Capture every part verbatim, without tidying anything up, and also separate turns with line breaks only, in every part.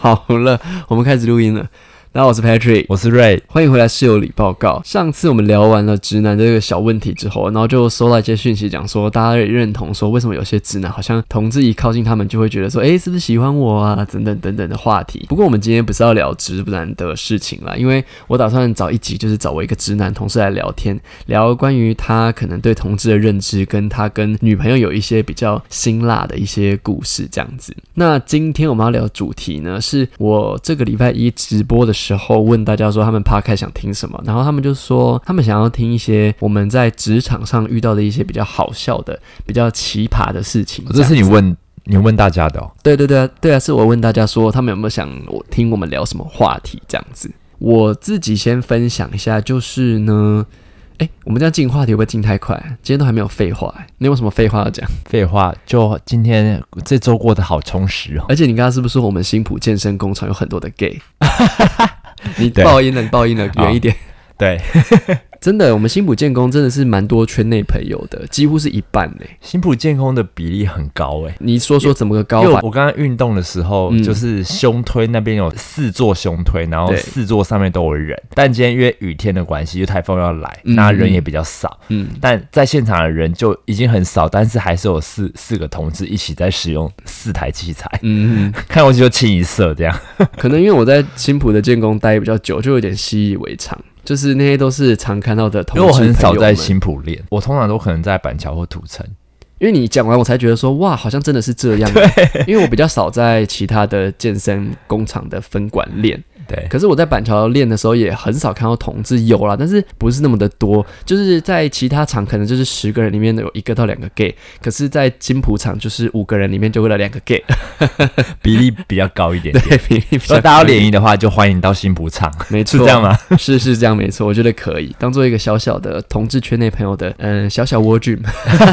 好了，我们开始录音了。大家好，我是 Patrick，
我是 Ray，
欢迎回来室友里报告。上次我们聊完了直男这个小问题之后，然后就收到一些讯息，讲说大家也认同说，为什么有些直男好像同志一靠近他们就会觉得说，哎，是不是喜欢我啊？等等等等的话题。不过我们今天不是要聊直男的事情啦，因为我打算找一集，就是找我一个直男同事来聊天，聊关于他可能对同志的认知，跟他跟女朋友有一些比较辛辣的一些故事这样子。那今天我们要聊的主题呢，是我这个礼拜一直播的时候问大家说他们 podcast 想听什么，然后他们就说他们想要听一些我们在职场上遇到的一些比较好笑的、比较奇葩的事情。
这是你问你问大家的哦？
对对对啊，对啊，是我问大家说他们有没有想我听我们聊什么话题这样子。我自己先分享一下，就是呢。哎，我们这样进话题会不会进太快？今天都还没有废话，你有什么废话要讲？
废话，就今天这周过得好充实哦。
而且你刚刚是不是说我们新埔健身工厂有很多的 gay？ 你爆音了，你爆音了，远一点。
对，
真的，我们新埔健工真的是蛮多圈内朋友的，几乎是一半嘞。
新埔健工的比例很高哎，
你说说怎么个高法？
我刚刚运动的时候，嗯、就是胸推那边有四座胸推，然后四座上面都有人。但今天因为雨天的关系，就台风要来，那、嗯、人也比较少。嗯，但在现场的人就已经很少，但是还是有四四个同志一起在使用四台器材。嗯，看过去就清一色这样。
可能因为我在新埔的健工待比较久，就有点习以为常。就是那些都是常看到的同志朋友们，
因为我很少在新埔练，我通常都可能在板桥或土城。
因为你讲完我才觉得说，哇，好像真的是这样。因为我比较少在其他的健身工厂的分馆练。
对，
可是我在板桥练的时候也很少看到同志，有啦，但是不是那么的多。就是在其他场可能就是十个人里面有一个到两个 gay， 可是在金埔场就是五个人里面就会有两个 gay，
比例比较高一点点。
对，比例比较高。
如果大家要联谊的话，就欢迎到新埔场。
没错，
是这样吗？
是是这样，没错，我觉得可以当做一个小小的同志圈内朋友的嗯小小窝菌。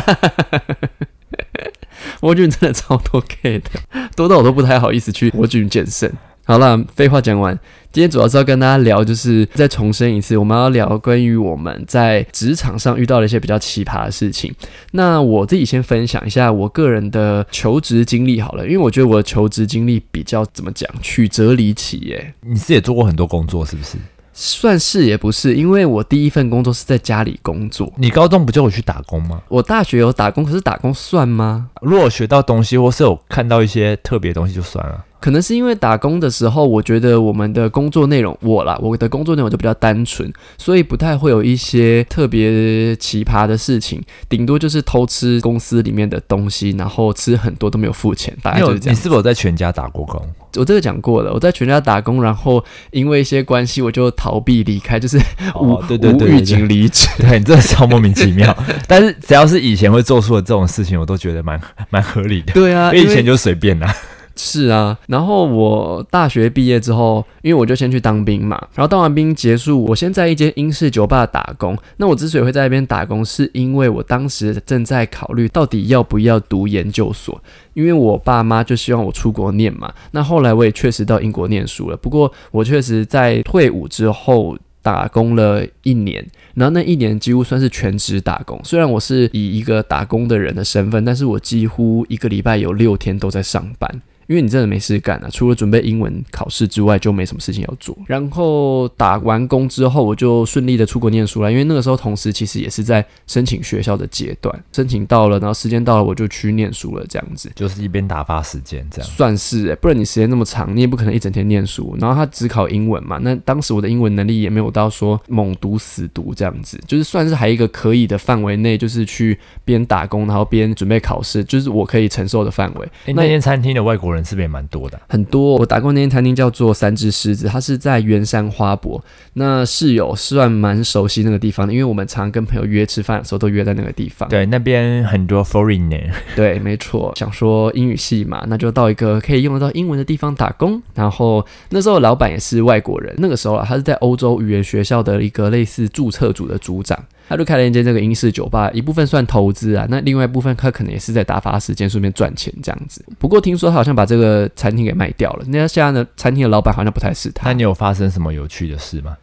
窝菌真的超多 gay 的，多到我都不太好意思去窝菌健身。好啦，废话讲完，今天主要是要跟大家聊，就是再重申一次，我们要聊关于我们在职场上遇到的一些比较奇葩的事情。那我自己先分享一下我个人的求职经历好了，因为我觉得我的求职经历比较怎么讲，曲折离奇耶。
你是也做过很多工作是不是？
算是也不是，因为我第一份工作是在家里工作。
你高中不就有去打工吗？
我大学有打工，可是打工算吗？
如果学到东西或是有看到一些特别的东西就算了。
可能是因为打工的时候，我觉得我们的工作内容，我啦，我的工作内容就比较单纯，所以不太会有一些特别奇葩的事情，顶多就是偷吃公司里面的东西，然后吃很多都没有付钱，大概就是这样。
你是不是有在全家打过工？
我这个讲过了，我在全家打工，然后因为一些关系，我就逃避离开，就是无、哦、对对对对对无预警离职。
对，你真的超莫名其妙。但是只要是以前会做出的这种事情，我都觉得蛮蛮合理的。
对啊，
因为以前就随便啦。
是啊，然后我大学毕业之后，因为我就先去当兵嘛，然后当完兵结束，我先在一间英式酒吧打工。那我之所以会在那边打工，是因为我当时正在考虑到底要不要读研究所，因为我爸妈就希望我出国念嘛。那后来我也确实到英国念书了，不过我确实在退伍之后打工了一年，然后那一年几乎算是全职打工。虽然我是以一个打工的人的身份，但是我几乎一个礼拜有六天都在上班。因为你真的没事干啊，除了准备英文考试之外就没什么事情要做。然后打完工之后我就顺利的出国念书了，因为那个时候同时其实也是在申请学校的阶段，申请到了，然后时间到了我就去念书了，这样子
就是一边打发时间这样。
算是耶，不然你时间那么长你也不可能一整天念书，然后他只考英文嘛，那当时我的英文能力也没有到说猛读死读这样子，就是算是还一个可以的范围内，就是去边打工然后边准备考试，就是我可以承受的范围。
欸、那间餐厅的外国人人是不是也蛮多的、啊？
很多。我打过那间餐厅叫做三只狮子，它是在圆山花博。那室友算蛮熟悉那个地方的，因为我们常跟朋友约吃饭的时候都约在那个地方。
对，那边很多 foreigner。对，
没错。想说英语系嘛，那就到一个可以用得到英文的地方打工。然后那时候老板也是外国人，那个时候啊，他是在欧洲语言学校的一个类似注册组的组长。他就开了一间这个英式酒吧，一部分算投资啊，那另外一部分他可能也是在打发时间，顺便赚钱这样子。不过听说他好像把这个餐厅给卖掉了，那现在呢，餐厅的老板好像不太是他。
那你有发生什么有趣的事吗？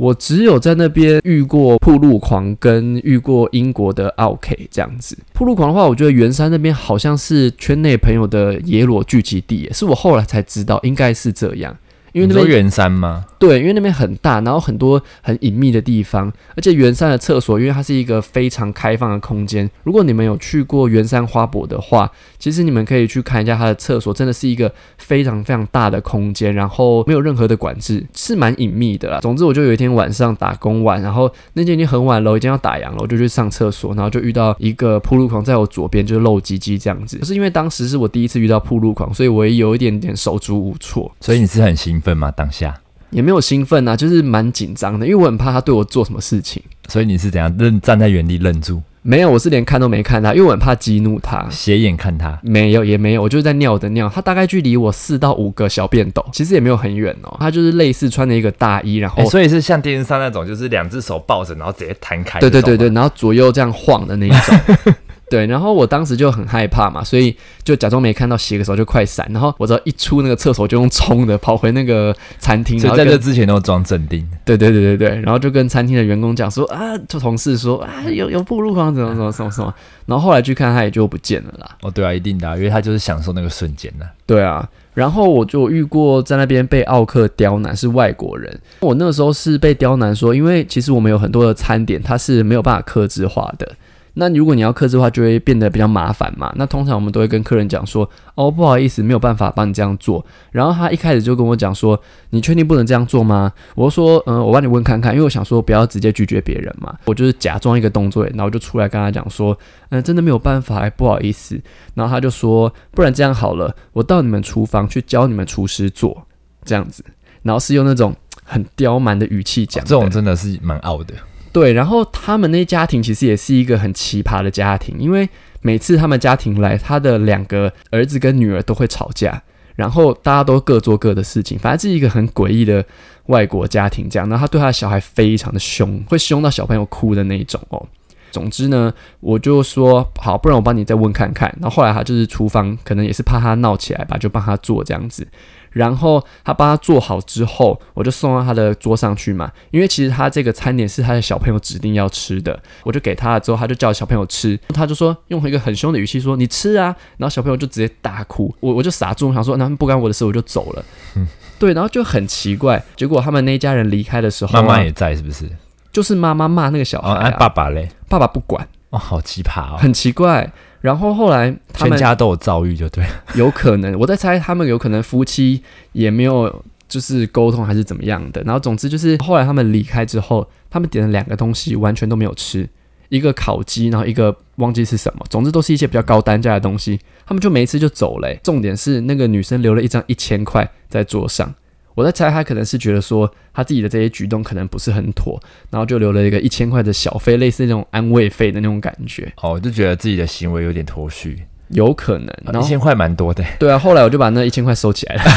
我只有在那边遇过暴露狂跟遇过英国的奥 K 这样子。暴露狂的话，我觉得圆山那边好像是圈内朋友的野裸聚集地耶，是我后来才知道应该是这样。因为那边
你说圆山吗？
对，因为那边很大，然后很多很隐秘的地方，而且圆山的厕所，因为它是一个非常开放的空间。如果你们有去过圆山花博的话，其实你们可以去看一下它的厕所，真的是一个非常非常大的空间，然后没有任何的管制，是蛮隐秘的啦。总之，我就有一天晚上打工完，然后那天已经很晚了，我已经要打烊了，我就去上厕所，然后就遇到一个暴露狂在我左边，就是露鸡鸡这样子。可是因为当时是我第一次遇到暴露狂，所以我也有一点点手足无措。
所以你是很兴奋吗？当下？
也没有兴奋啊，就是蛮紧张的，因为我很怕他对我做什么事情。
所以你是怎样愣站在原地愣住？
没有，我是连看都没看他，因为我很怕激怒他。
斜眼看他？
没有，也没有，我就是在尿的尿。他大概距离我四到五个小便斗，其实也没有很远哦。他就是类似穿了一个大衣，然后、
欸、所以是像电视上那种，就是两只手抱着，然后直接摊开。
对对对对，然后左右这样晃的那一种。对，然后我当时就很害怕嘛，所以就假装没看到，洗个手就快闪。然后我只要一出那个厕所，就用冲的跑回那个餐厅。
所以在这之前都装镇定。
对对对对对，然后就跟餐厅的员工讲说啊，就同事说啊，有有暴露狂怎么怎么怎么怎么。然后后来去看，他也就不见了啦。
哦，对啊，一定的、啊，因为他就是享受那个瞬间的、啊。
对啊，然后我就遇过在那边被奥客刁难，是外国人。我那个时候是被刁难说，因为其实我们有很多的餐点，它是没有办法客制化的。那如果你要客制化，就会变得比较麻烦嘛。那通常我们都会跟客人讲说，哦，不好意思，没有办法帮你这样做。然后他一开始就跟我讲说，你确定不能这样做吗？我就说，嗯、呃，我帮你问看看，因为我想说不要直接拒绝别人嘛。我就是假装一个动作，然后就出来跟他讲说，嗯、呃，真的没有办法，不好意思。然后他就说，不然这样好了，我到你们厨房去教你们厨师做，这样子。然后是用那种很刁蛮的语气讲、哦，
这种真的是蛮傲的。
对，然后他们那家庭其实也是一个很奇葩的家庭，因为每次他们家庭来，他的两个儿子跟女儿都会吵架，然后大家都各做各的事情，反正是一个很诡异的外国家庭这样。然后他对他的小孩非常的凶，会凶到小朋友哭的那一种哦。总之呢，我就说好，不然我帮你再问看看。然后后来他就是厨房可能也是怕他闹起来吧，就帮他做这样子。然后他帮他做好之后，我就送到他的桌上去嘛。因为其实他这个餐点是他的小朋友指定要吃的，我就给他了之后，他就叫小朋友吃，他就说用一个很凶的语气说：“你吃啊！”然后小朋友就直接大哭，我我就傻住，我想说那不干我的事，我就走了。嗯、对，然后就很奇怪，结果他们那一家人离开的时候、啊，
妈妈也在，是不是？
就是妈妈骂那个小孩、啊
哦啊，爸爸嘞？
爸爸不管。
哦，好奇葩哦，
很奇怪。然后后来他们
全家都有躁郁，就对了。
有可能，我在猜他们有可能夫妻也没有就是沟通还是怎么样的。然后总之就是后来他们离开之后，他们点了两个东西完全都没有吃，一个烤鸡，然后一个忘记是什么，总之都是一些比较高单价的东西，他们就没吃就走了、欸。重点是那个女生留了一张一千块在桌上。我在猜他可能是觉得说他自己的这些举动可能不是很妥，然后就留了一个一千块的小费，类似那种安慰费的那种感觉。
哦，就觉得自己的行为有点脱序，
有可能。然后
一千块蛮多的。
对啊，后来我就把那一千块收起来了。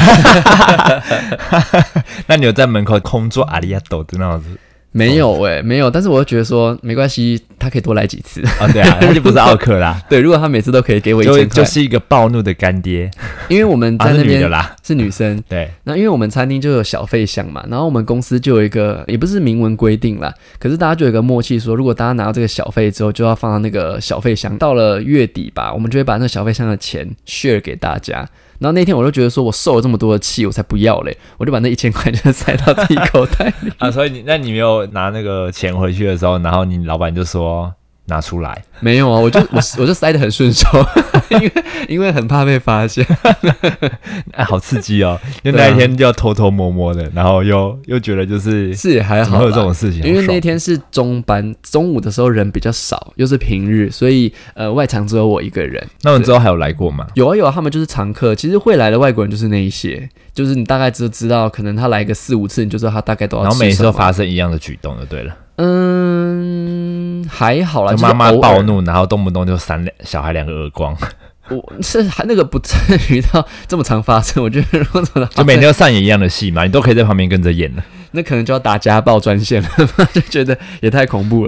那你有在门口空做阿里亚斗的那样子？
没有诶、欸，没有。但是我就觉得说没关系，他可以多来几次
啊、哦。对啊，他就不是奥客啦。
对，如果他每次都可以给我一千块，
就是一个暴怒的干爹。
因为我们在那边、
啊、是女的啦，
是女生。
对，
那因为我们餐厅就有小费箱嘛，然后我们公司就有一个，也不是明文规定啦，可是大家就有一个默契说，如果大家拿到这个小费之后，就要放到那个小费箱。到了月底吧，我们就会把那个小费箱的钱 share 给大家。然后那天我就觉得说，我受了这么多的气，我才不要嘞！我就把那一千块就塞到自己口袋里
啊。所以你那你没有拿那个钱回去的时候，然后你老板就说拿出来？
没有啊，我就我我就塞得很顺手，因为因为很怕被发现。
哎，好刺激哦！就那一天就要偷偷摸摸的，然后又又觉得就是
是也还好，
怎么会有这种事情？
因为那天是中班，中午的时候人比较少，又是平日，所以呃外场只有我一个人。
那我之后还有来过吗？
有啊有啊，他们就是常客。其实会来的外国人就是那一些，就是你大概就知道，可能他来个四五次，你就知道他大概都要吃什么。
然后每次都发生一样的举动就对了。
嗯，还好啦，
就妈妈暴怒，然后动不动就扇小孩两个耳光。
我是那个不至于到这么常发生，我觉得如果
就每天要上演一样的戏嘛，你都可以在旁边跟着演了。
那可能就要打家暴专线了，就觉得也太恐怖了。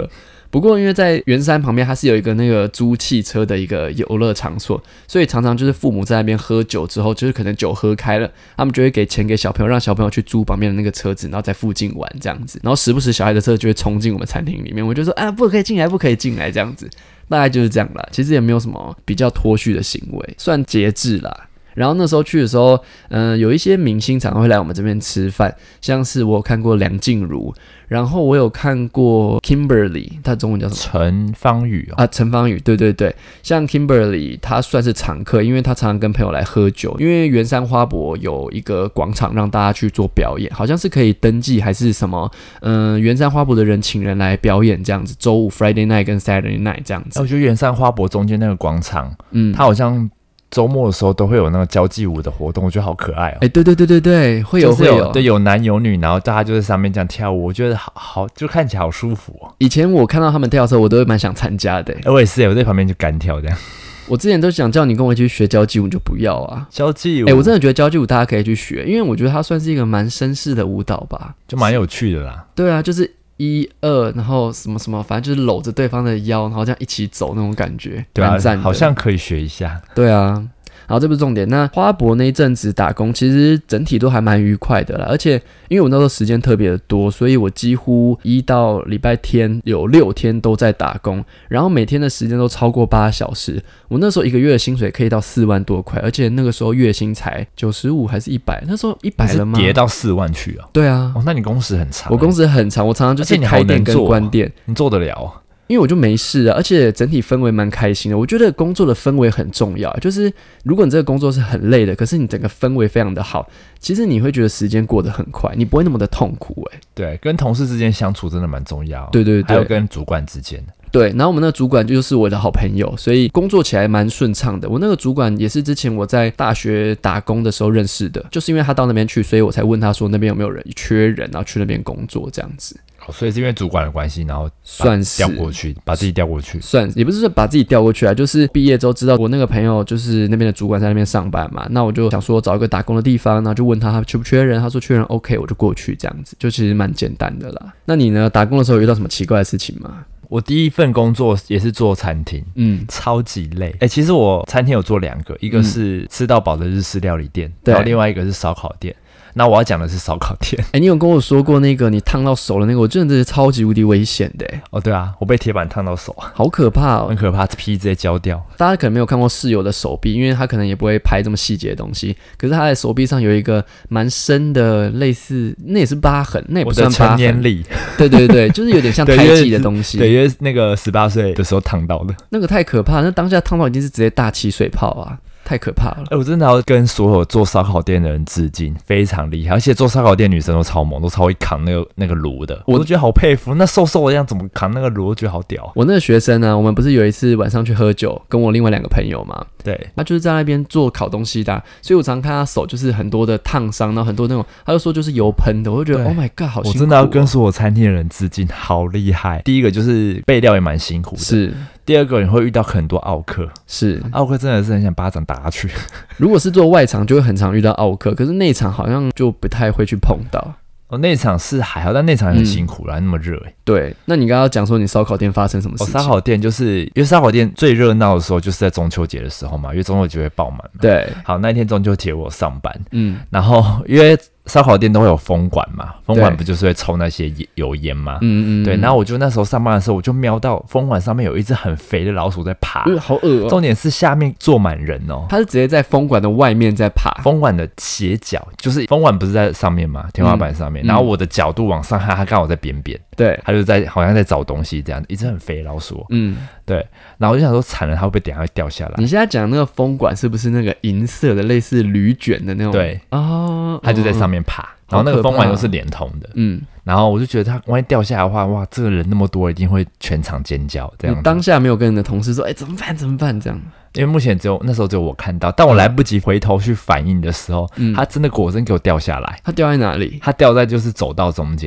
不过因为在圆山旁边它是有一个那个租汽车的一个游乐场所，所以常常就是父母在那边喝酒之后，就是可能酒喝开了，他们就会给钱给小朋友，让小朋友去租旁边的那个车子，然后在附近玩这样子，然后时不时小孩的车就会冲进我们餐厅里面，我就说啊不可以进来不可以进来这样子，大概就是这样啦。其实也没有什么比较脱序的行为，算节制啦。然后那时候去的时候，嗯、呃，有一些明星常会来我们这边吃饭，像是我有看过梁静茹，然后我有看过 Kimberly， 她中文叫什么？
陈芳语、哦、
啊，陈芳语，对对对，像 Kimberly， 她算是常客，因为她常常跟朋友来喝酒。因为圆山花博有一个广场让大家去做表演，好像是可以登记还是什么，嗯、呃，圆山花博的人请人来表演这样子，周五 Friday night 跟 Saturday night 这样子。
我觉得圆山花博中间那个广场，嗯，它好像周末的时候都会有那个交际舞的活动，我觉得好可爱哦。
哎、欸，对对对对对，会有、就是、会有，
对，有男有女，然后大家就在上面这样跳舞，我觉得好好，就看起来好舒服哦。
以前我看到他们跳的时候，我都会蛮想参加的、
欸。我也是，我在旁边就干跳这样。
我之前都想叫你跟我一起去学交际舞，你就不要啊。
交际舞，
哎、欸，我真的觉得交际舞大家可以去学，因为我觉得它算是一个蛮绅士的舞蹈吧，
就蛮有趣的啦。
对啊，就是一二，然后什么什么，反正就是搂着对方的腰，然后这样一起走那种感觉，
对啊，
蛮赞的，
好像可以学一下。
对啊。好，这不是重点。那花博那一阵子打工，其实整体都还蛮愉快的啦。而且因为我那时候时间特别的多，所以我几乎一到礼拜天有六天都在打工，然后每天的时间都超过八小时。我那时候一个月的薪水可以到四万多块，而且那个时候月薪才九十五还是一百？那时候一百了吗？
跌到四万去啊？
对啊。
哦，那你工时很长、欸。
我工时很长，我常常就是开店跟关店，
你做得了？
因为我就没事啊，而且整体氛围蛮开心的。我觉得工作的氛围很重要，就是如果你这个工作是很累的，可是你整个氛围非常的好，其实你会觉得时间过得很快，你不会那么的痛苦、欸。
对，跟同事之间相处真的蛮重要。
对对对，
还有跟主管之间。
对，然后我们那个主管就是我的好朋友，所以工作起来蛮顺畅的。我那个主管也是之前我在大学打工的时候认识的，就是因为他到那边去，所以我才问他说那边有没有人缺人，然后去那边工作这样子。
所以是因为主管的关系，然后
算是
调过去，把自己调过去，
算也不是说把自己调过去啊，就是毕业之后知道我那个朋友就是那边的主管在那边上班嘛，那我就想说找一个打工的地方，然后就问他他缺不缺人，他说缺人 OK， 我就过去这样子，就其实蛮简单的啦。那你呢？打工的时候有遇到什么奇怪的事情吗？
我第一份工作也是做餐厅，嗯，超级累。哎、欸，其实我餐厅有做两个，一个是吃到饱的日式料理店，嗯、然后另外一个是烧烤店。那我要讲的是烧烤店。
哎、欸，你有跟我说过那个你烫到手的那个，我真的是超级无敌危险的。
哦，对啊，我被铁板烫到手，
好可怕哦，
很可怕，皮直接焦掉。
大家可能没有看过室友的手臂，因为他可能也不会拍这么细节的东西。可是他的手臂上有一个蛮深的，类似那也是疤痕，那也不算疤痕。
我的成年礼，
对对对，就是有点像胎记的东西。
对，因为那个十八岁的时候烫到的，
那个太可怕，那当下烫到已经是直接大起水泡啊。太可怕了！
哎、欸，我真的要跟所有做烧烤店的人致敬，非常厉害。而且做烧烤店女生都超猛，都超会扛那个那个炉的，我都觉得好佩服。那瘦瘦的样怎么扛那个炉，我觉得好屌。
我那个学生呢、啊，我们不是有一次晚上去喝酒，跟我另外两个朋友嘛，
对，
他就是在那边做烤东西的、啊，所以我常常看他手就是很多的烫伤，然后很多那种，他就说就是油喷的，我就觉得 Oh my God， 好辛苦、哦。
我真的要跟所有餐厅的人致敬，好厉害。第一个就是备料也蛮辛苦的，
是。
第二个你会遇到很多奥客，
是
奥客真的是很想巴掌打下去。
如果是做外场，就会很常遇到奥客，可是内场好像就不太会去碰到。
哦，内场是还好，但内场很辛苦啦，嗯、那么热哎。
对，那你刚刚讲说你烧烤店发生什么事情？
哦，烧烤店就是因为烧烤店最热闹的时候就是在中秋节的时候嘛，因为中秋节会爆满嘛。
对，
好，那一天中秋节我上班，嗯，然后因为烧烤店都会有风管嘛，风管不就是会抽那些油烟吗？嗯嗯，对。然后我就那时候上班的时候，我就瞄到风管上面有一只很肥的老鼠在爬，
呃、好恶哦。
重点是下面坐满人哦，
它是直接在风管的外面在爬，
风管的斜角，就是风管不是在上面吗？天花板上面，嗯、然后我的角度往上看，它刚好在边边，
对，
它就在好像在找东西这样，一只很肥的老鼠，嗯，对。然后我就想说，惨了，它会不会等一下会掉下来？
你现在讲那个风管是不是那个银色的，类似铝卷的那种？
对，
哦，
它就在上面爬。然后那个风管又是连通的，嗯，然后我就觉得他万一掉下来的话，哇，这个人那么多，一定会全场尖叫这样子。
你当下没有跟你的同事说，哎、欸，怎么办？怎么办？这样？
因为目前只有那时候只有我看到，但我来不及回头去反应的时候，嗯，他真的果真给我掉下来。
他掉在哪里？
他掉在就是走道中间。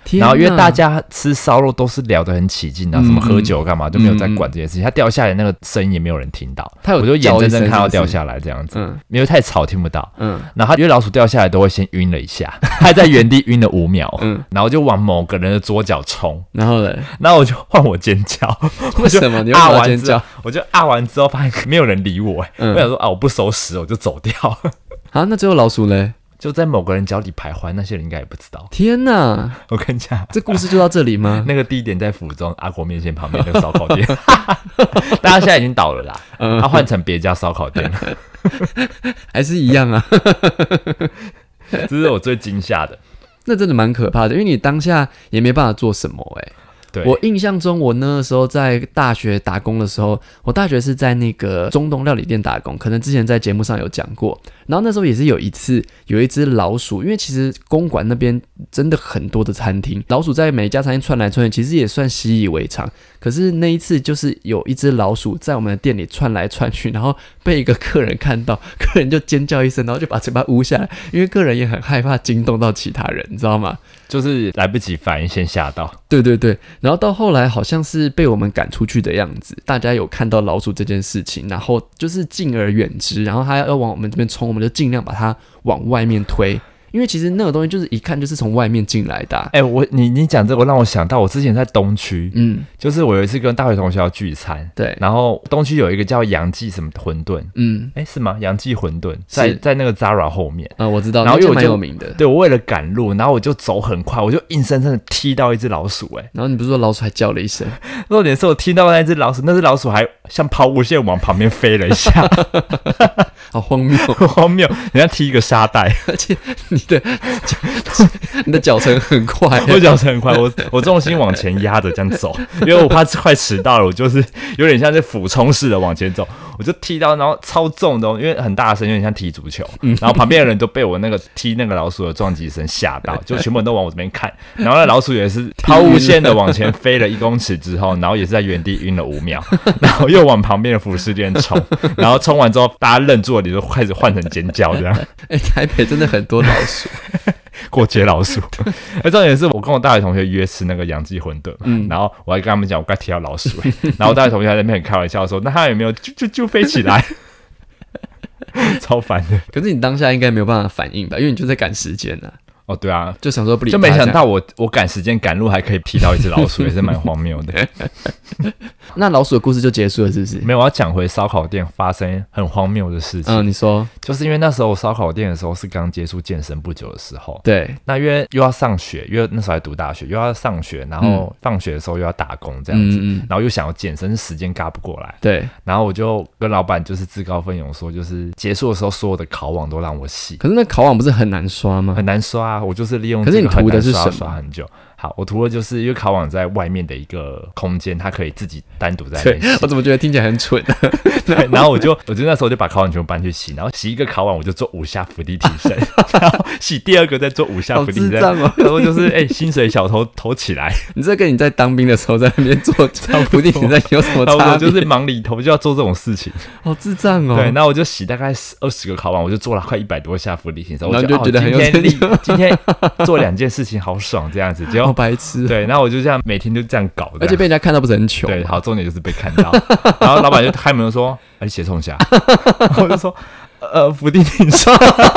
然后因为大家吃烧肉都是聊得很起劲，然后什么喝酒干嘛、嗯、就没有在管这件事情。它掉下来那个声音也没有人听到，我就眼睁睁看到掉下来这样子，嗯、因为太吵听不到。嗯，然后因为老鼠掉下来都会先晕了一下，它在原地晕了五秒，嗯，然后就往某个人的左脚冲，然后呢，然后我就换我尖叫。
为什么你要我尖叫？
我就啊完之后发现没有人理我、欸，嗯、我想说啊我不收拾，我就走掉。
啊，那最后老鼠嘞？
就在某个人脚底徘徊，那些人应该也不知道。
天哪！
我跟你讲，
这故事就到这里吗？
那个地点在府中阿国面线旁边那个烧烤店，大家现在已经倒了啦，嗯，他换成别家烧烤店了，
还是一样啊。
这是我最惊吓的，
那真的蛮可怕的，因为你当下也没办法做什么哎、欸。我印象中，我那时候在大学打工的时候，我大学是在那个中东料理店打工，可能之前在节目上有讲过。然后那时候也是有一次，有一只老鼠，因为其实公馆那边真的很多的餐厅，老鼠在每一家餐厅窜来窜去，其实也算习以为常。可是那一次就是有一只老鼠在我们的店里窜来窜去，然后被一个客人看到，客人就尖叫一声，然后就把嘴巴捂下来，因为客人也很害怕惊动到其他人，你知道吗？
就是来不及反应，先吓到。
对对对，然后到后来好像是被我们赶出去的样子，大家有看到老鼠这件事情，然后就是敬而远之，然后它要往我们这边冲，我们就尽量把它往外面推。因为其实那个东西就是一看就是从外面进来的、啊。哎、
欸，我你你讲这个让我想到，我之前在东区，嗯，就是我有一次跟大学同学要聚餐，对，然后东区有一个叫杨记什么馄饨，嗯，哎、欸、是吗？杨记馄饨在在那个 Zara 后面，
啊、嗯，我知道，
然后因为我
蛮有名的，
对我为了赶路，然后我就走很快，我就硬生生的踢到一只老鼠、欸，哎，
然后你不是说老鼠还叫了一声？
重点是我踢到那只老鼠，那只老鼠还像抛物线往旁边飞了一下。
好荒谬，
荒谬！人家踢一个沙袋，
而且你的你的脚程很快，
我脚程很快，我我重心往前压着这样走，因为我怕快迟到了，我就是有点像是俯冲式的往前走，我就踢到，然后超重的，因为很大声，有点像踢足球，然后旁边的人都被我那个踢那个老鼠的撞击声吓到，就全部人都往我这边看，然后那老鼠也是抛物线的往前飞了一公尺之后，然后也是在原地晕了五秒，然后又往旁边的服饰店冲，然后冲完之后大家愣住了，你就开始换成尖叫这样。
哎、欸，台北真的很多老鼠，
过街老鼠。而重点是我跟我大学同学约吃那个杨记馄饨，嗯，然后我还跟他们讲我刚踢到老鼠、欸，然后我大学同学还在那边很开玩笑说，那他有没有就就就飞起来？超烦的。
可是你当下应该没有办法反应吧，因为你就在赶时间啊。
哦，对啊，
就想说不理他，
就没想到我我赶时间赶路还可以踢到一只老鼠，也是蛮荒谬的。
那老鼠的故事就结束了，是不是？
没有，我要讲回烧烤店发生很荒谬的事情。
嗯，你说，
就是因为那时候烧烤店的时候是刚接触健身不久的时候，
对。
那因为又要上学，因为那时候还读大学，又要上学，然后放学的时候又要打工这样子，嗯嗯、然后又想要健身，时间赶不过来，
对。
然后我就跟老板就是自告奋勇说，就是结束的时候所有的烤网都让我洗。
可是那烤网不是很难刷吗？
很难刷啊，我就是利用。
可是你涂的是什么？
刷很久。好，我涂的就是因为烤网在外面的一个空间，它可以自己单独在那边洗。
我怎么觉得听起来很蠢？
对，然后我就我就那时候就把烤网全部搬去洗，然后洗一个烤网我就做五下伏地挺身，然后洗第二个再做五下伏地挺身。好智障哦！然后就是哎、欸，薪水小偷投起来。
你这跟你在当兵的时候在那边做伏地挺身有什么差别？
就是忙里头就要做这种事情，
好智障哦！
对，那我就洗大概二十个烤网，我就做了快一百多下伏地挺身，
然后就觉得很有成就。
今天做两件事情好爽，这样子，结果
好白痴。
对。然后我就这样每天就这样搞，
而且被人家看到不是很糗？
对，好，重点就是被看到。然后老板就开门说：“哎、啊，你血冲下。”我就说：“呃，伏地挺身。”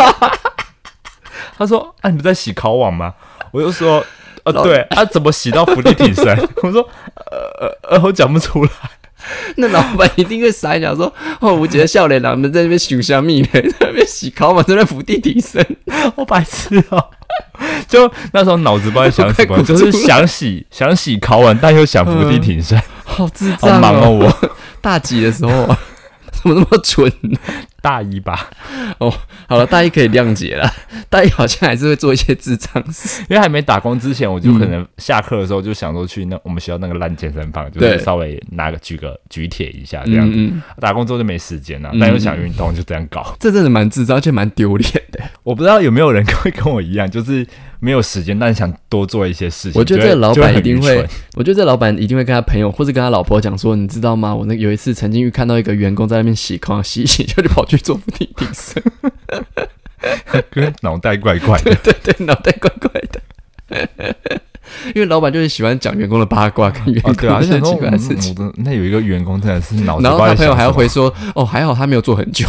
他说：“啊，你不在洗烤网吗？”我就说：“呃，对，啊，怎么洗到伏地挺身？”我说：“呃呃，我讲不出来。”
那老板一定会傻眼，说：“哦，我觉得笑脸郎们在那边想虾米呢，在那边洗烤网，在那伏地挺身，
好白痴哦。”就那时候脑子不知道在想什么，就是想洗想洗烤碗，但又想伏地挺身、嗯，
好智障、哦，
好忙哦！我
大几的时候、啊、怎么那么蠢、啊？
大一吧。
哦，好了，大一可以谅解了。大一好像还是会做一些智障事，
因为还没打工之前，我就可能下课的时候就想说去那我们学校那个烂健身房，就是稍微拿个举个举铁一下这样子。嗯嗯打工之后就没时间了、啊，但又想运动，就这样搞。
这真的蛮智障，而且蛮丢脸的。
我不知道有没有人会跟我一样，就是没有时间，但想多做一些事情。
我觉得这个老板一定会，我觉得这老板一定会跟他朋友或者跟他老婆讲说，你知道吗？我那有一次曾经遇看到一个员工在那边洗烤，洗一洗就就跑去做伏地挺身，跟
脑袋怪怪的。
对对对，脑袋怪怪的。 因为老板就是喜欢讲员工的八卦跟员工的很奇怪的事情。
哦、那有一个员工真的是脑子，
然后他朋友还要回说：“哦，还好他没有做很久。”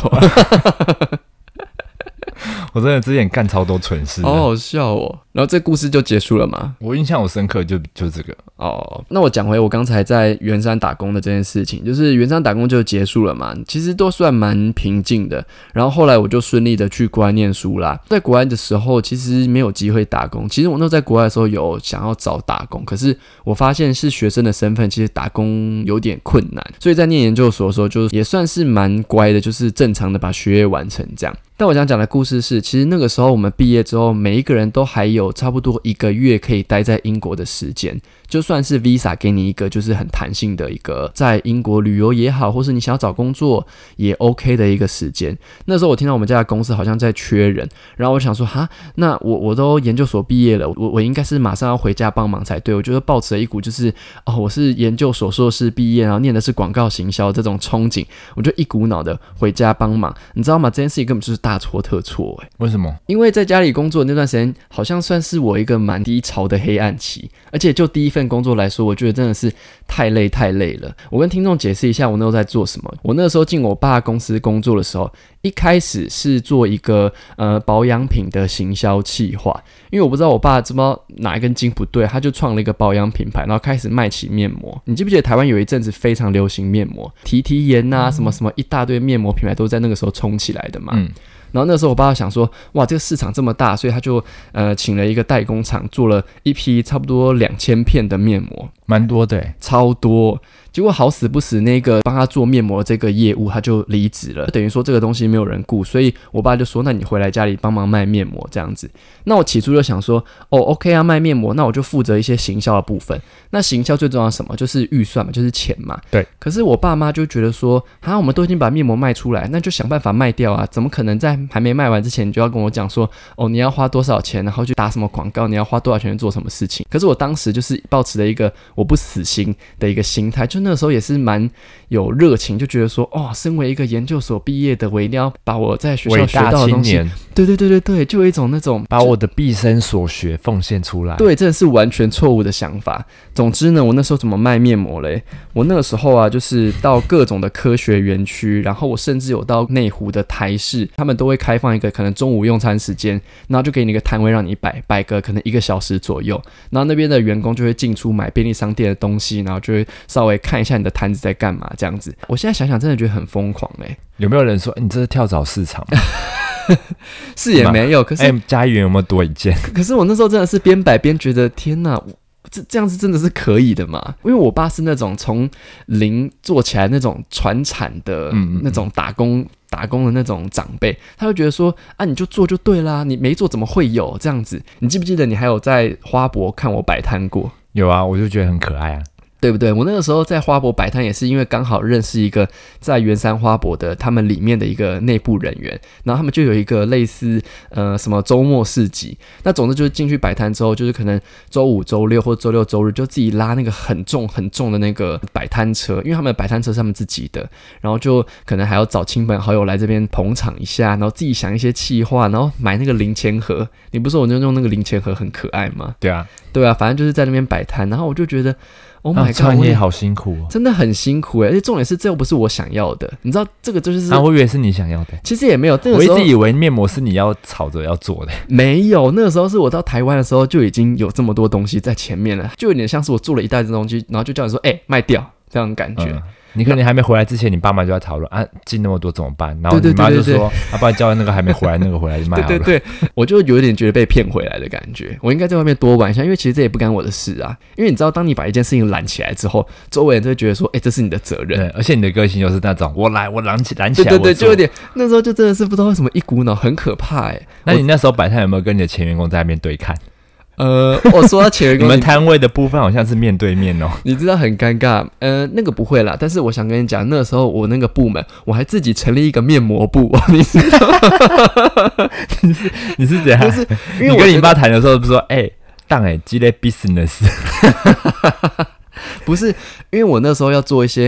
我真的之前干超多蠢事，
好好笑哦。然后这故事就结束了吗？
我印象我深刻就就这个
哦。那我讲回我刚才在圆山打工的这件事情，就是圆山打工就结束了嘛，其实都算蛮平静的。然后后来我就顺利的去国外念书啦。在国外的时候，其实没有机会打工。其实我那时候在国外的时候有想要找打工，可是我发现是学生的身份，其实打工有点困难。所以在念研究所的时候，就也算是蛮乖的，就是正常的把学业完成这样。但我想讲的故事是，其实那个时候我们毕业之后，每一个人都还有差不多一个月可以待在英国的时间，就算是 Visa 给你一个就是很弹性的一个在英国旅游也好，或是你想要找工作也 OK 的一个时间。那时候我听到我们家的公司好像在缺人，然后我想说哈，那我我都研究所毕业了，我我应该是马上要回家帮忙才对。我觉得抱持了一股就是哦，我是研究所硕士毕业，然后念的是广告行销这种憧憬，我就一股脑的回家帮忙。你知道吗？这件事情根本就是大错特错欸。
为什么？
因为在家里工作的那段时间，好像算是我一个蛮低潮的黑暗期，而且就第一份工作来说，我觉得真的是太累太累了。我跟听众解释一下我那时候在做什么。我那个时候进我爸公司工作的时候，一开始是做一个呃保养品的行销企划，因为我不知道我爸知不知道哪一根筋不对，他就创了一个保养品牌，然后开始卖起面膜。你记不记得台湾有一阵子非常流行面膜，提提颜啊，什么什么一大堆面膜品牌都在那个时候冲起来的嘛。嗯，然后那时候我爸想说，哇，这个市场这么大，所以他就呃请了一个代工厂，做了一批差不多两千片的面膜，
蛮多的耶，
超多。结果好死不死，那个帮他做面膜的这个业务他就离职了，等于说这个东西没有人顾，所以我爸就说，那你回来家里帮忙卖面膜这样子。那我起初就想说，哦 OK 啊，卖面膜，那我就负责一些行销的部分。那行销最重要的什么？就是预算嘛，就是钱嘛。
对。
可是我爸妈就觉得说，哈，我们都已经把面膜卖出来，那就想办法卖掉啊，怎么可能在还没卖完之前你就要跟我讲说，哦，你要花多少钱，然后去打什么广告，你要花多少钱做什么事情。可是我当时就是抱持了一个我不死心的一个心态，就那个时候也是蛮有热情，就觉得说，哦，身为一个研究所毕业的，我一定要把我在学校学到的东西，对对对对对，就有一种那种
把我的毕生所学奉献出来。
对，真的是完全错误的想法。总之呢，我那时候怎么卖面膜嘞？我那个时候啊，就是到各种的科学园区，然后我甚至有到内湖的台视，他们都会开放一个可能中午用餐时间，然后就给你一个摊位让你摆摆个可能一个小时左右，然后那边的员工就会进出买便利商店的东西，然后就会稍微看一下你的摊子在干嘛这样子。我现在想想真的觉得很疯狂欸。
有没有人说你这是跳蚤市场吗？
是也没有，可是
哎，嘉义园有没有多一件？
可是我那时候真的是边摆边觉得，天哪，这这样子真的是可以的嘛？因为我爸是那种从零做起来那种传产的那种打工。嗯嗯嗯打工的那种长辈，他会觉得说啊，你就做就对啦，你没做怎么会有这样子？你记不记得你还有在花博看我摆摊过？
有啊，我就觉得很可爱啊。
对不对？我那个时候在花博摆摊也是因为刚好认识一个在圆山花博的他们里面的一个内部人员，然后他们就有一个类似呃什么周末市集，那总之就是进去摆摊之后，就是可能周五周六或周六周日就自己拉那个很重很重的那个摆摊车，因为他们的摆摊车是他们自己的，然后就可能还要找亲朋好友来这边捧场一下，然后自己想一些企划，然后买那个零钱盒。你不是说我就用那个零钱盒很可爱吗？
对啊，
对啊，反正就是在那边摆摊，然后我就觉得。Oh my god！
创业好辛苦哦，
真的很辛苦哎，而且重点是这又不是我想要的，你知道这个就是
啊，我以为是你想要的，
其实也没有。这个
时候我一直以为面膜是你要吵着要做的，
没有。那个时候是我到台湾的时候就已经有这么多东西在前面了，就有点像是我做了一大堆东西，然后就叫你说，哎、欸，卖掉这样的感觉。嗯
你可能还没回来之前，你爸妈就在讨论啊，进那么多怎么办？然后你妈就说：“啊，不然叫那个还没回来那个回来就卖好了。”对对对，
我就有点觉得被骗回来的感觉。我应该在外面多玩一下，因为其实这也不干我的事啊。因为你知道，当你把一件事情揽起来之后，周围人就会觉得说：“哎、欸，这是你的责任。”
对，而且你的个性就是那种我来，我揽起揽起来。
对对对，就有点那时候就真的是不知道为什么一股脑很可怕哎、欸。
那你那时候摆摊有没有跟你的前员工在那边对看？
呃，我说到前员工，
你们摊位的部分好像是面对面哦，
你知道很尴尬。呃，那个不会啦，但是我想跟你讲，那个时候我那个部门，我还自己成立一个面膜部，你知道吗？
你是你是怎样？
就是因为
你跟你爸谈的时候，不是说，哎、欸，当哎，积累 business，
不是，因为我那时候要做一些。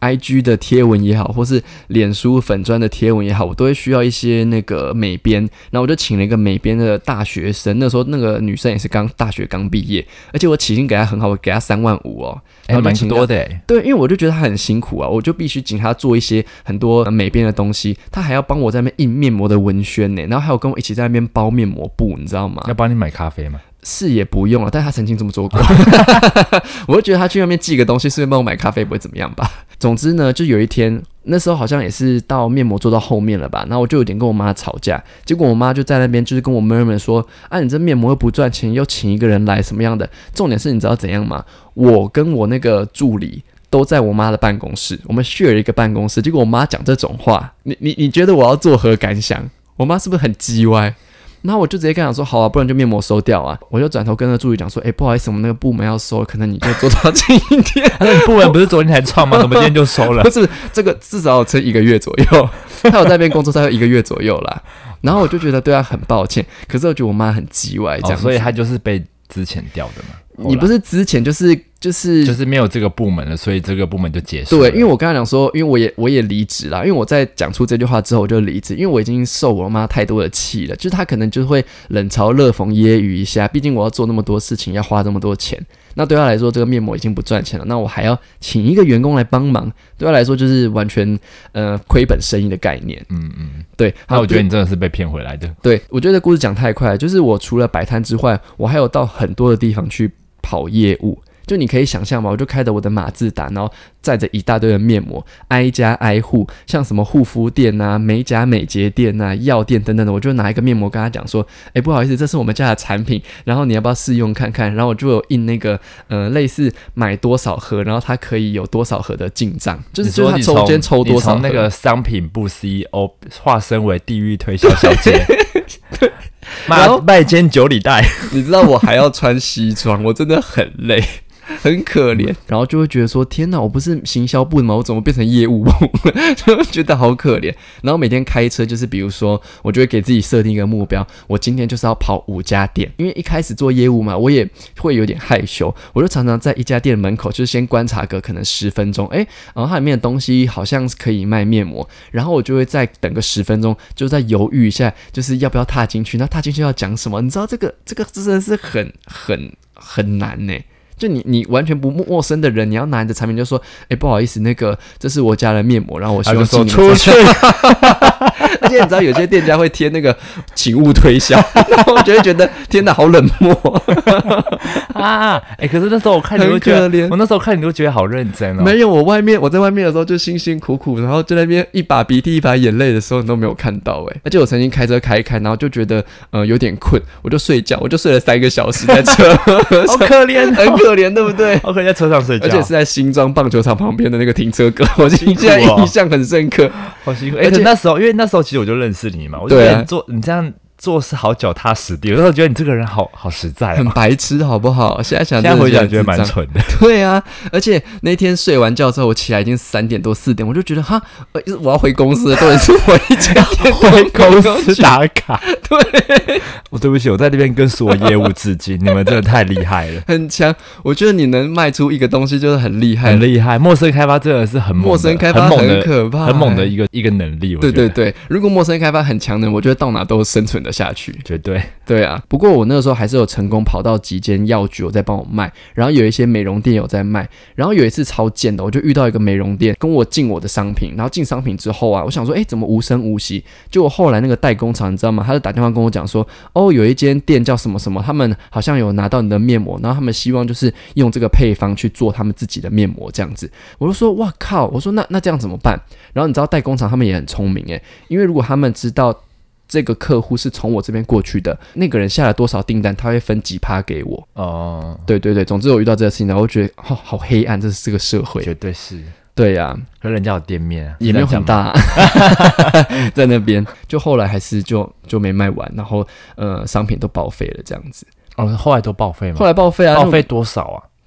I G 的贴文也好，或是脸书粉专的贴文也好，我都会需要一些那个美编，然后我就请了一个美编的大学生，那时候那个女生也是刚大学刚毕业，而且我起薪给她很好，我给她三万五哦，
哎，蛮、欸、多的哎。
对，因为我就觉得她很辛苦啊，我就必须请她做一些很多美编的东西，她还要帮我在那边印面膜的文宣呢，然后还有跟我一起在那边包面膜布，你知道吗？
要帮你买咖啡吗？
是也不用了，但他曾经这么做过。我就觉得他去外面寄个东西，顺便帮我买咖啡，不会怎么样吧？总之呢，就有一天，那时候好像也是到面膜做到后面了吧，然后我就有点跟我妈吵架，结果我妈就在那边就是跟我妹妹说：“啊，你这面膜又不赚钱，又请一个人来什么样的？”重点是你知道怎样吗？我跟我那个助理都在我妈的办公室，我们 share 一个办公室，结果我妈讲这种话，你你你觉得我要作何感想？我妈是不是很鸡歪？然后我就直接跟他说好啊，不然就面膜收掉啊。我就转头跟那个助理讲说，哎、欸，不好意思，我们那个部门要收，可能你就做到近一点。
他说你部门不是昨天才创吗？怎么今天就收了？
不是，这个至少要撑一个月左右。他有在那边工作，大概一个月左右啦。然后我就觉得对他很抱歉，可是我觉得我妈很叽歪这样、哦，
所以他就是被资遣掉的嘛。
你不是之前就是就是
就是没有这个部门了，所以这个部门就结束了。
对，因为我刚才讲说，因为我也我也离职啦，因为我在讲出这句话之后我就离职，因为我已经受我妈太多的气了，就是她可能就会冷嘲热讽揶揄一下，毕竟我要做那么多事情，要花这么多钱，那对她来说这个面膜已经不赚钱了，那我还要请一个员工来帮忙，对她来说就是完全呃亏本生意的概念。嗯嗯，对。
那我觉得你真的是被骗回来的。
对，我觉得故事讲太快了，就是我除了摆摊之外，我还有到很多的地方去跑业务。就你可以想象嘛，我就开着我的马自达，然后载着一大堆的面膜，挨家挨户，像什么护肤店啊、美甲美睫店啊、药店等等的，我就拿一个面膜跟他讲说，哎，不好意思，这是我们家的产品，然后你要不要试用看看？然后我就有印那个呃类似买多少盒，然后它可以有多少盒的进账，就是就是他抽间抽多少盒。
你从那个商品部 C E O 化身为地狱推销小姐。卖卖间九里带，
你知道我还要穿西装，我真的很累。很可怜，然后就会觉得说天哪，我不是行销部的吗？我怎么变成业务部？就觉得好可怜。然后每天开车，就是比如说，我就会给自己设定一个目标，我今天就是要跑五家店。因为一开始做业务嘛，我也会有点害羞，我就常常在一家店门口，就是先观察个可能十分钟，哎，然后它里面的东西好像是可以卖面膜，然后我就会再等个十分钟，就再犹豫一下，就是要不要踏进去。那踏进去要讲什么？你知道这个这个真的是很很很难呢、欸。就你你完全不陌生的人，你要拿你的产品就说，哎、欸，不好意思，那个这是我家的面膜，然后我希望请你们
出去。
而且你知道有些店家会贴那个请勿推销，然后我就会觉得天哪，好冷漠
啊！哎、欸，可是那时候我看你都觉得，我那时候看你都觉得好认真哦。
没有，我外面我在外面的时候就辛辛苦苦，然后在那边一把鼻涕一把眼泪的时候，你都没有看到哎。而且我曾经开车开一开，然后就觉得呃有点困，我就睡觉，我就睡了三个小时在车，
好可怜、哦，
很可怜，对不对？
好可怜，在车上睡觉，
而且是在新庄棒球场旁边的那个停车格，我现在印象很深刻，
好辛苦。而且那时候，因为那时候其实我就认识你嘛，我就觉得你做你这样做事好脚踏实地，我那时候觉得你这个人好好实在、啊，
很白痴，好不好？现在想
现在回想觉得蛮蠢的。
对啊，而且那天睡完觉之后，我起来已经三点多四点，我就觉得哈，我要回公司了，终于是我一家店
回公司打卡。
对，
我对不起，我在那边跟所有业务致敬，你们真的太厉害了，
很强。我觉得你能卖出一个东西就是很厉害，
很厉害。陌生开发真的是很猛的，
陌生开发很可怕，
很猛的一个一个能力。
对对对，如果陌生开发很强的人，我觉得到哪都生存的下去，
绝对。
对啊，不过我那个时候还是有成功跑到几间药局，有在帮我卖，然后有一些美容店有在卖，然后有一次超贱的，我就遇到一个美容店跟我进我的商品，然后进商品之后啊，我想说，哎，怎么无声无息？结果后来那个代工厂，你知道吗？他就打电话跟我讲说，哦，有一间店叫什么什么，他们好像有拿到你的面膜，然后他们希望就是用这个配方去做他们自己的面膜这样子。我就说，哇靠！我说那那这样怎么办？然后你知道代工厂他们也很聪明诶，因为如果他们知道这个客户是从我这边过去的，那个人下了多少订单，他会分几趴给我。哦，对对对，总之我遇到这个事情，然后我觉得哦，好黑暗，这是这个社会，
绝对是。
对呀、啊，
可是人家有店面、啊，
也没有很大、啊，在那边，就后来还是就就没卖完，然后呃，商品都报废了这样子。
哦，后来都报废吗？
后来报废啊，
报废多少啊？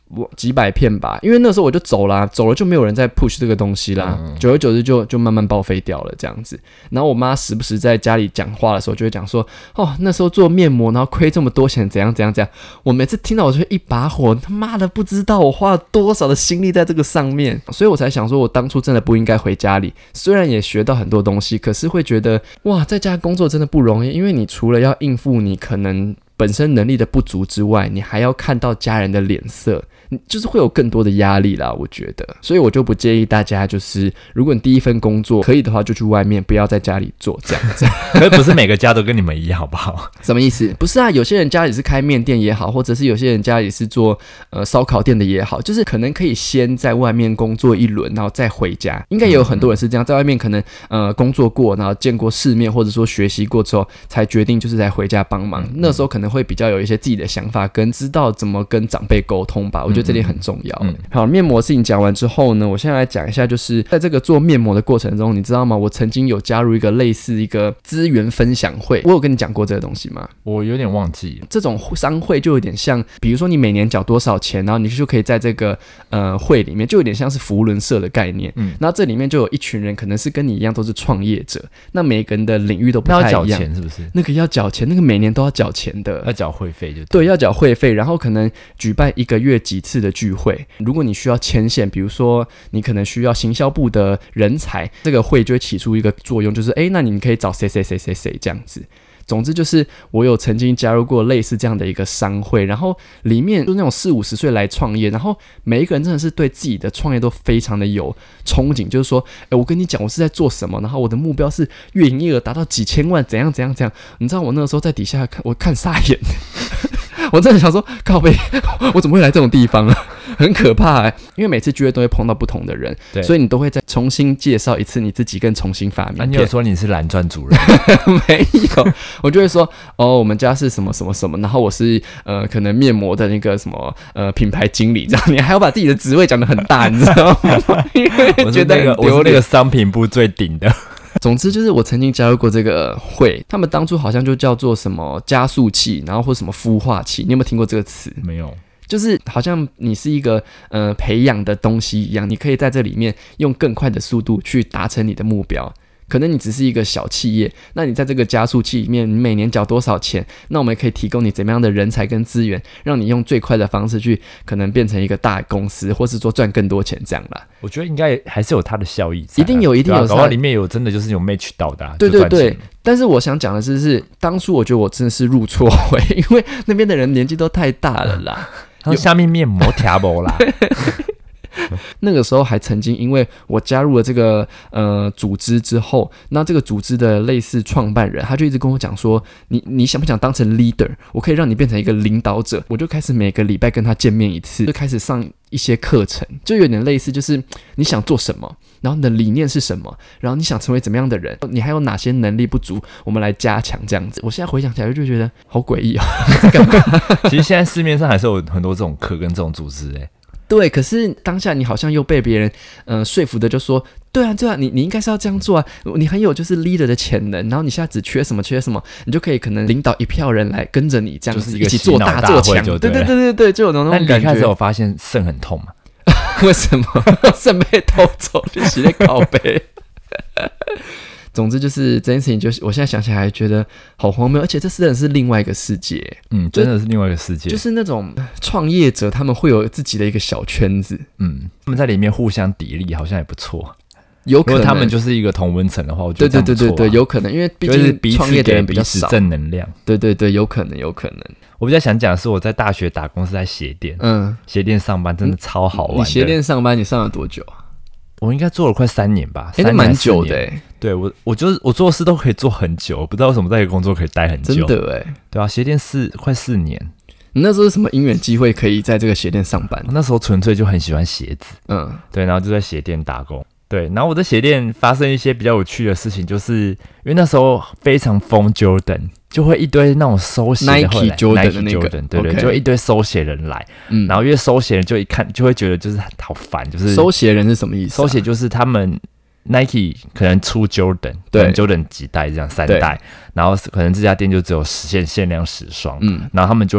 几百片吧，因为那时候我就走啦，走了就没有人再 push 这个东西啦，嗯、久而久之就就慢慢报废掉了这样子。然后我妈时不时在家里讲话的时候就会讲说，哦，那时候做面膜然后亏这么多钱，怎样怎样怎样。我每次听到我就会一把火，他妈的不知道我花了多少的心力在这个上面，所以我才想说，我当初真的不应该回家里。虽然也学到很多东西，可是会觉得哇，在家工作真的不容易，因为你除了要应付你可能本身能力的不足之外，你还要看到家人的脸色，就是会有更多的压力啦，我觉得。所以我就不建议大家，就是如果你第一份工作可以的话，就去外面，不要在家里做这样子。
可是不是每个家都跟你们一样，好不好？
什么意思？不是啊，有些人家里是开面店也好，或者是有些人家里是做呃烧烤店的也好，就是可能可以先在外面工作一轮，然后再回家。应该也有很多人是这样，在外面可能呃工作过，然后见过世面，或者说学习过之后，才决定就是来回家帮忙。那时候可能会比较有一些自己的想法，跟知道怎么跟长辈沟通吧。我觉得这点很重要。嗯嗯、好，面膜事情讲完之后呢，我现在来讲一下，就是在这个做面膜的过程中，你知道吗？我曾经有加入一个类似一个资源分享会，我有跟你讲过这个东西吗？
我有点忘记。
这种商会就有点像，比如说你每年缴多少钱，然后你就可以在这个呃会里面，就有点像是扶轮社的概念。嗯，然后这里面就有一群人，可能是跟你一样都是创业者，那每个人的领域都不太一样。
那要缴钱是不是？
那个要缴钱，那个每年都要缴钱的，
要缴会费就对。
对，要缴会费，然后可能举办一个月几次的聚会。如果你需要牵线，比如说你可能需要行销部的人才，这个会就会起出一个作用，就是哎，那你可以找谁谁谁谁谁这样子。总之就是我有曾经加入过类似这样的一个商会，然后里面就是那种四五十岁来创业，然后每一个人真的是对自己的创业都非常的有憧憬，就是说，哎，我跟你讲我是在做什么，然后我的目标是月营业额达到几千万，怎样怎样怎样。你知道我那个时候在底下看，我看傻眼。我真的想说，靠北，我怎么会来这种地方啊？很可怕欸，因为每次聚会都会碰到不同的人，所以你都会再重新介绍一次你自己，跟重新发明。
那、啊、你有说你是蓝钻主任？
没有，我就会说哦，我们家是什么什么什么，然后我是呃可能面膜的那个什么呃品牌经理这样，你还要把自己的职位讲得很大，你知道吗？因为觉得很丢脸，
我是那个商品部最顶的。
总之就是我曾经加入过这个会，他们当初好像就叫做什么加速器，然后或什么孵化器，你有没有听过这个词？
没有。
就是好像你是一个呃培养的东西一样，你可以在这里面用更快的速度去达成你的目标。可能你只是一个小企业，那你在这个加速器里面，你每年缴多少钱？那我们可以提供你怎么样的人才跟资源，让你用最快的方式去可能变成一个大公司，或是说赚更多钱这样啦。
我觉得应该还是有它的效益，
一定有，一定有。
搞不好里面有真的就是有 match 到的、啊，
对对对。但是我想讲的是，是当初我觉得我真的是入错会，因为那边的人年纪都太大了啦。
他说下面面膜贴不啦。
那个时候还曾经因为我加入了这个呃组织之后，那这个组织的类似创办人，他就一直跟我讲说，你你想不想当成 leader？ 我可以让你变成一个领导者。我就开始每个礼拜跟他见面一次，就开始上一些课程，就有点类似，就是你想做什么，然后你的理念是什么，然后你想成为怎么样的人，你还有哪些能力不足，我们来加强这样子。我现在回想起来就觉得好诡异啊！在干嘛？
其实现在市面上还是有很多这种课跟这种组织哎。
对，可是当下你好像又被别人呃说服的，就说对啊对啊，你你应该是要这样做啊，你很有就是 leader 的潜能，然后你现在只缺什么缺什么，你就可以可能领导一票人来跟着你这样子，就是一起做大做强，对对对对对，就有那种感觉。
但你开始我发现肾很痛嘛？
为什么？肾被偷走就洗在靠背。总之就是这件事情，就是我现在想起来觉得好荒谬，而且这真的是另外一个世界，
嗯，真的是另外一个世界，
就是那种创业者他们会有自己的一个小圈子，
嗯，他们在里面互相砥砺，好像也不错。
有可能
如果他们就是一个同温层的话，我觉得这样不错、啊、
对对对对对，有可能，因为毕竟创业的人比较少，
正能量，
对对对，有可能有可能。
我比较想讲的是，我在大学打工是在鞋店，嗯，鞋店上班真的超好玩的。
你鞋店上班你上了多久啊？
我应该做了快三年吧，
欸、那蛮久的哎。
对我，我就是我做事都可以做很久，不知道为什么在一个工作可以待很久。
真的哎，
对啊，鞋店四快四年。
你那时候是什么因缘机会可以在这个鞋店上班？
我那时候纯粹就很喜欢鞋子，嗯，对，然后就在鞋店打工。对，然后我在鞋店发生一些比较有趣的事情，就是因为那时候非常疯 Jordan， 就会一堆那种收鞋的
Nike Jordan 的那个，
Jordan， 对对， okay. 就一堆收鞋人来，嗯，然后因为收鞋人就一看就会觉得就是好烦，就是
收鞋人是什么意思、啊？
收鞋就是他们 Nike 可能出 Jordan， 对 ，Jordan 几代这样三代，然后可能这家店就只有限限量十双，嗯，然后他们就会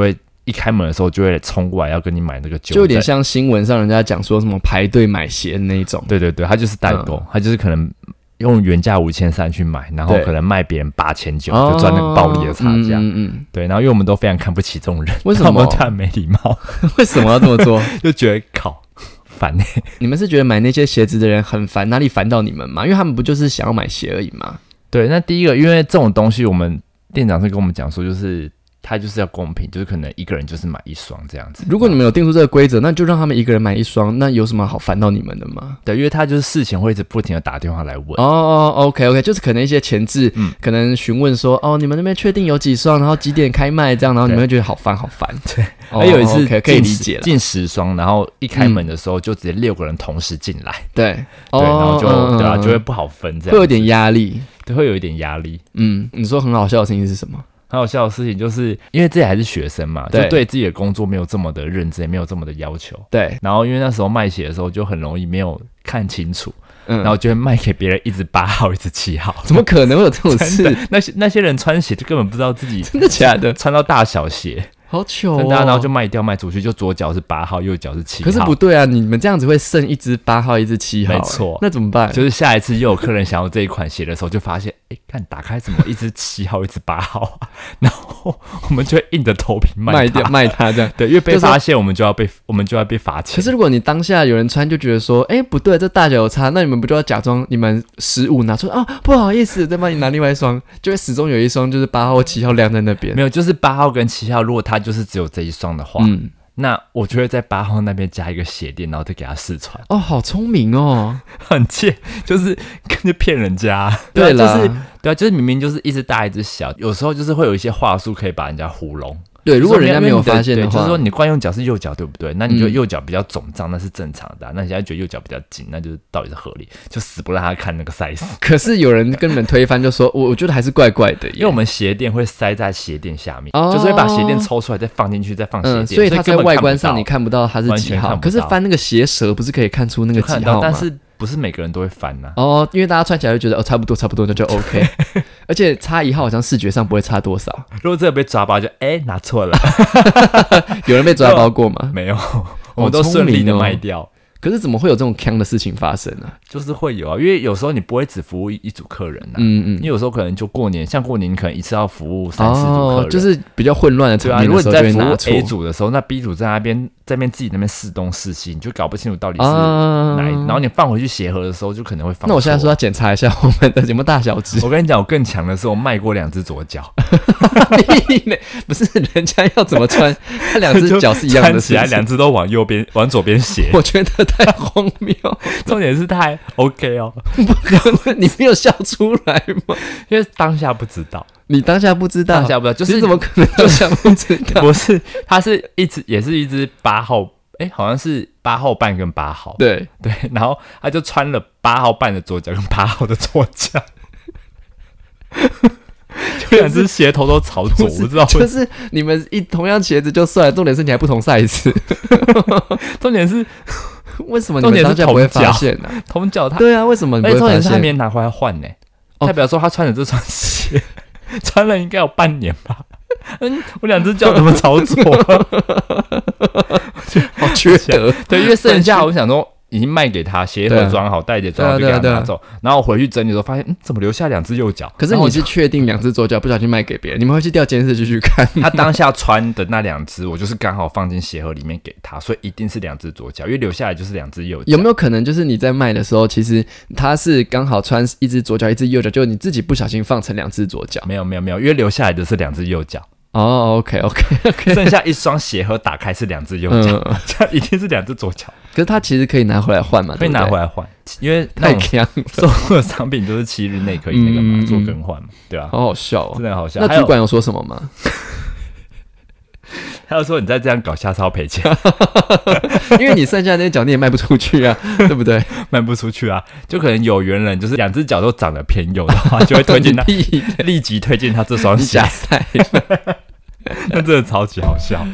一开门的时候就会冲过来要跟你买那个纠正，
就有点像新闻上人家讲说什么排队买鞋那一种。
对对对，他就是代购，嗯、他就是可能用原价五千三去买，然后可能卖别人八千九，就赚那个暴利的差价。嗯 嗯, 嗯，对。然后因为我们都非常看不起这种人，
为什么？
我们太没礼貌。
为什么要这么做？
就觉得靠烦、欸。
你们是觉得买那些鞋子的人很烦，哪里烦到你们吗？因为他们不就是想要买鞋而已吗？
对，那第一个，因为这种东西，我们店长是跟我们讲说，就是他就是要公平，就是可能一个人就是买一双这样子。
如果你们有定出这个规则，那就让他们一个人买一双，那有什么好烦到你们的吗？
对，因为他就是事前会一直不停的打电话来问。
哦哦 ，OK OK， 就是可能一些前置，嗯、可能询问说，哦，你们那边确定有几双，然后几点开卖这样，然后你们会觉得好烦好烦。对，
还、哦、有一次、
okay, 可以理解了，
进十双，然后一开门的时候就直接六个人同时进来。
对、
嗯、对，然后就、
哦、
对啊，就会不好分，这样
会有点压力。
对，会有一点压力。
嗯，你说很好笑的事情是什么？
很好笑的事情就是因为自己还是学生嘛，就对自己的工作没有这么的认真，也没有这么的要求。对，然后因为那时候卖鞋的时候就很容易没有看清楚，嗯、然后就会卖给别人一只八号，一只七号。
怎么可能会有这种事？
那些那些人穿鞋就根本不知道自己
真的假的
穿到大小鞋。
好糗哦！
然后就卖掉卖出去，就左脚是八号，右脚是七号。
可是不对啊，你们这样子会剩一只八号，一只七号、欸，
没错。
那怎么办？
就是下一次又有客人想要这一款鞋的时候，就发现，哎、欸，看打开怎么一只七号，一只八号啊？然后我们就会硬着头皮卖
卖掉卖它这样。
对，因为被发现，我们就要被我们就要被罚钱。
可是如果你当下有人穿，就觉得说，哎、欸，不对，这大小有差，那你们不就要假装你们失误，拿出啊，不好意思，再帮你拿另外一双，就会始终有一双就是八号或七号晾在那边。
没有，就是八号跟七号，如果它就是只有这一双。双的话，嗯，那我就会在八号那边加一个鞋垫，然后再给他试穿。
哦，好聪明哦，
很贱，就是跟着骗人家。
对啦，
就是对啊，就是明明就是一只大一只小，有时候就是会有一些话术可以把人家糊弄。
对，如果人家没有发现的话，
就是说你惯用脚是右脚，对不对？那你就右脚比较肿胀，那是正常的、啊。那你现在觉得右脚比较紧，那就是到底是合理，就死不让他看那个 size。
可是有人跟你们推翻，就说我我觉得还是怪怪的，
因为我们鞋垫会塞在鞋垫下面，哦、就是会把鞋垫抽出来，再放进去，再放鞋垫、嗯，
所以它在外观上你看不到它是几号。可是翻那个鞋舌不是可以看出那个几号吗？
但是不是每个人都会翻呐、
啊。哦，因为大家穿起来就觉得哦，差不多差不多，那就 OK。而且差一号好像视觉上不会差多少。
如果这个被抓包就，就、欸、哎拿错了。
有人被抓包过吗？
没有，我们都顺利的卖掉。哦，
可是怎么会有这种坑的事情发生呢、啊？
就是会有啊，因为有时候你不会只服务一组客人啊，嗯嗯，你有时候可能就过年，像过年你可能一次要服务三四组客人，
哦、就是比较混乱的场面的时候就会拿错。
如果你在服务 A 组的时候，那 B 组在那边在那边自己那边试东试西，你就搞不清楚到底是哪一，啊、然后你放回去鞋盒的时候就可能会放错。
那我现在说要检查一下我们的有没有大小只。
我跟你讲，我更强的是我卖过两只左脚，
不是人家要怎么穿，他两只脚是一样的事情，
穿起来两只都往右边往左边斜，
我觉得太荒谬。
重点是太 OK 哦，
不可能，你没有笑出来吗？
因为当下不知道，
你当下不知道，
当下不知道，就是
你怎么可能当下不知道？
不是，它是一只，也是一只八号，哎、欸，好像是八号半跟八号，
对
对，然后他就穿了八号半的左脚跟八号的左脚。就两只鞋头都朝左，我不知道，
就是你们一同样鞋子就算了，重点是你还不同 size，
重点是
为什么你们当下不会发现呢、啊？
同脚他
对啊，为什么你不会发现？
重点是他没拿回来换呢、欸，代表说他穿的这双鞋穿了应该有半年吧。嗯，我两只脚怎么朝左？
好缺德。
对，因为剩下我想说。已经卖给他，鞋盒装好，袋子装好就给他拿走。然后我回去整理的时候，发现嗯，怎么留下两只右脚？
可是你是确定两只左脚不小心卖给别人？你们会去调监视器去看？
他当下穿的那两只，我就是刚好放进鞋盒里面给他，所以一定是两只左脚，因为留下来就是两只右脚。
有没有可能就是你在卖的时候，其实他是刚好穿一只左脚，一只右脚，就你自己不小心放成两只左脚？
没有没有没有，因为留下来的是两只右脚。
哦、oh, ，OK OK OK，
剩下一双鞋盒打开是两只右脚，嗯、这样一定是两只左脚。
可是他其实可以拿回来换嘛，
可以拿回来换，因为
太强了，
所有的商品都是七日内可以那个嘛、嗯、做更换嘛，对啊，
好好笑哦，
真的好笑。
那主管有说什么吗？
他就说你再这样搞，下次要赔钱，
因为你剩下的那些脚你也卖不出去啊，对不对？
卖不出去啊，就可能有缘人就是两只脚都长得偏右的话，就会推荐他立即推荐他这双鞋。那真的超级好笑。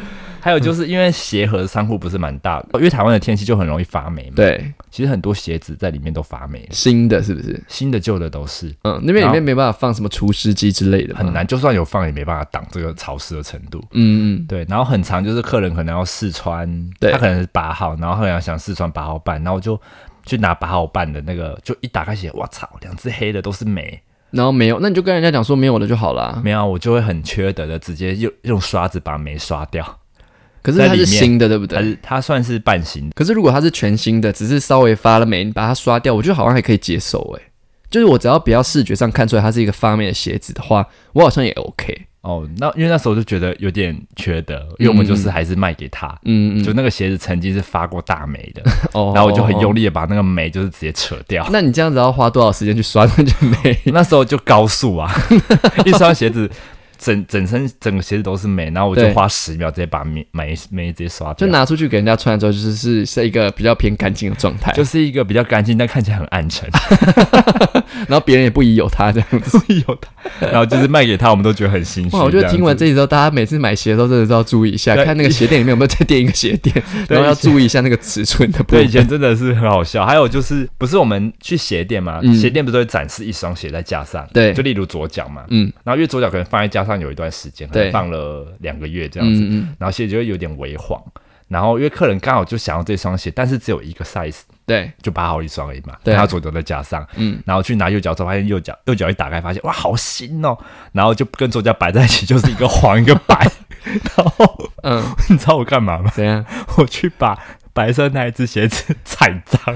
还有就是因为鞋盒仓库不是蛮大的，因为台湾的天气就很容易发霉嘛。
对，
其实很多鞋子在里面都发霉了，
新的是不是？
新的旧的都是。
嗯，那边里面没办法放什么除湿机之类的，
很难，就算有放也没办法挡这个潮湿的程度。
嗯嗯，
对。然后很长，就是客人可能要试穿，他可能是八号，然后客人想试穿八号半，然后我就去拿八号半的那个，就一打开鞋，哇操，两只黑的都是霉。然
后没有，那你就跟人家讲说没有了就好啦。
没有，我就会很缺德的直接用用刷子把霉刷掉。
可是它是新的，对不对？
它是它算是半新的。
可是如果它是全新的，只是稍微发了霉，你把它刷掉，我觉得好像还可以接受诶。就是我只要不要视觉上看出来它是一个发霉的鞋子的话，我好像也 OK。
哦，那因为那时候就觉得有点缺德，因为我们就是还是卖给他，嗯嗯，就那个鞋子曾经是发过大霉的，哦，然后我就很用力的把那个霉就是直接扯掉。
那你这样子要花多少时间去刷那件霉？
那时候就高速啊，一双鞋子。整整身整个鞋子都是霉，然后我就花十秒直接把霉霉霉直接刷掉，
就拿出去给人家穿之后，就是是是一个比较偏干净的状态，
就是一个比较干净但看起来很暗沉，
然后别人也不疑有他这样子，
不疑有他，然后就是卖给他，我们都觉得很心虚。
哇，我觉得听完这集之后，大家每次买鞋的时候真的是要注意一下，看那个鞋店里面有没有再垫一个鞋垫，然后要注意一下那个尺寸的部分。
对，以前真的是很好笑。还有就是不是我们去鞋店嘛，嗯、鞋店不是会展示一双鞋在架上，对，就例如左脚嘛，嗯，然后因为左脚可能放在架上有一段时间。对，放了两个月这样子，嗯嗯，然后鞋就会有点微黄，然后因为客人刚好就想要这双鞋，但是只有一个 size， 对，就八号一双而已嘛，对，他左脚再加上，嗯，然后去拿右脚之后发现右脚右脚一打开发现哇好新哦，然后就跟左脚摆在一起就是一个黄一个白，然后嗯，你知道我干嘛吗？
怎样？
我去把白色那一只鞋子踩脏。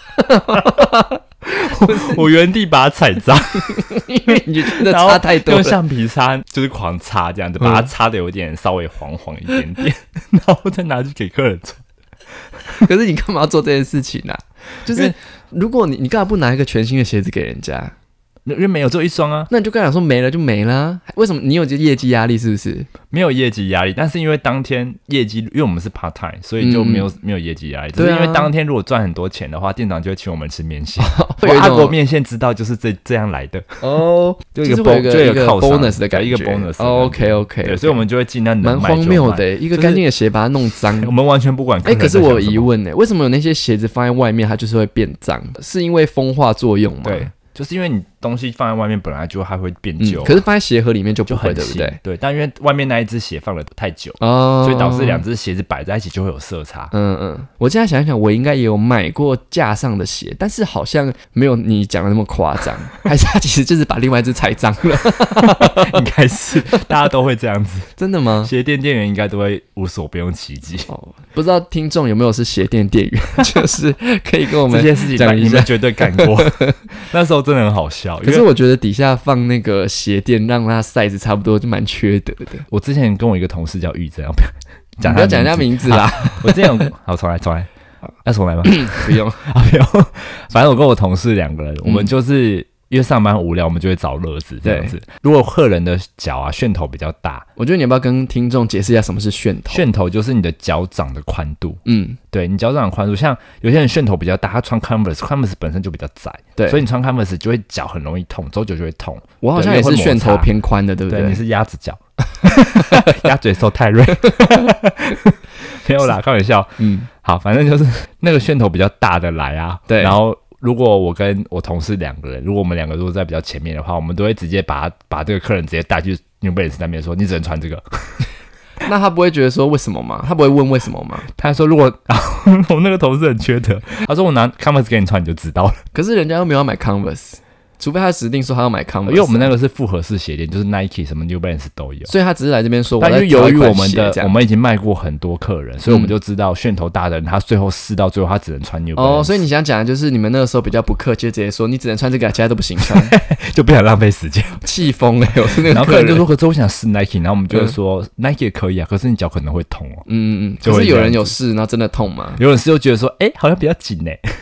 我原地把它踩脏，
因为你觉得擦太多了，
用橡皮擦就是狂擦这样子，把它擦的有点稍微黄黄一点点，嗯、然后再拿去给客人穿。
可是你干嘛要做这件事情啊？就是如果你你干嘛不拿一个全新的鞋子给人家？
因为没有，只有一双啊。
那你就跟他讲说没了就没了、啊，为什么？你有业绩压力是不是？
没有业绩压力，但是因为当天业绩，因为我们是 part time， 所以就没有、嗯、没有业绩压力。只是因为当天如果赚很多钱的话，店长就会请我们吃面线。我阿国面线知道就是这这样来的
哦，
就一个
bon,
就一个
bonus 的感觉，
一个 bonus、
哦。OK OK，
对，所以我们就会尽量能
蛮荒谬的，一个干净的鞋把它弄脏，
我们完全不管客人。
哎、欸，可是我有疑问呢，为什么有那些鞋子放在外面它就是会变脏？是因为风化作用吗？
对。就是因为你东西放在外面本来就还会变旧、啊
嗯，可是放在鞋盒里面就不会，对不对？
对，但因为外面那一只鞋放了太久，哦，所以导致两只鞋子摆在一起就会有色差。嗯嗯，
我现在想一想，我应该也有买过架上的鞋，但是好像没有你讲的那么夸张，还是他其实就是把另外一只踩脏了，
应该是大家都会这样子。
真的吗？
鞋店店员应该都会无所不用其极。
哦，不知道听众有没有是鞋店店员，就是可以跟我们
这件事情讲一下，你们绝对干过。那时候真的很好笑，
可是我觉得底下放那个鞋垫，让它 size 差不多，就蛮缺德的。
我之前跟我一个同事叫玉珍，讲
不要讲人家名字啦。
我之前有好重来重来，要重来吗？
不用
啊，不用。反正我跟我同事两个人，我们就是因为上班无聊，我们就会找乐子这样子。如果客人的脚啊楦头比较大，
我觉得你要不要跟听众解释一下什么是楦头？
楦头就是你的脚掌的宽度。嗯，对，你脚掌的宽度，像有些人楦头比较大，他穿 Converse，Converse 本身就比较窄，对，所以你穿 Converse 就会脚很容易痛，走久就会痛。
我好像也是楦头偏宽的，对不对？
对，你是鸭子脚，鸭嘴兽太锐。没有啦，开玩笑。嗯，好，反正就是那个楦头比较大的来啊，对，然后。如果我跟我同事两个人，如果我们两个如果在比较前面的话，我们都会直接把把这个客人直接带去 New Balance 那边说，你只能穿这个。
那他不会觉得说为什么吗？他不会问为什么吗？
他说如果、啊、我那个同事很缺德，他说我拿 Converse 给你穿你就知道了。
可是人家又没有要买 Converse。除非他指定说他要买 Converse，
因为我们那个是复合式鞋垫，就是 Nike 什么 New Balance 都有，
所以他只是来这边说我。
但是由于我们的我们已经卖过很多客人，所以我们就知道楦头大的人，他最后试到最后他只能穿 New Balance。
哦，所以你想讲的就是你们那个时候比较不客气，就直接说你只能穿这个，其他都不行穿，
就不想浪费时间。
气疯了，我是那个。
然后客人就说：“可是我想试 Nike。”然后我们就会说、嗯、：“Nike 也可以啊，可是你脚可能会痛哦。”
嗯嗯嗯。可是有人有试，然后真的痛吗？
有人试又觉得说：“哎、欸，好像比较紧哎。”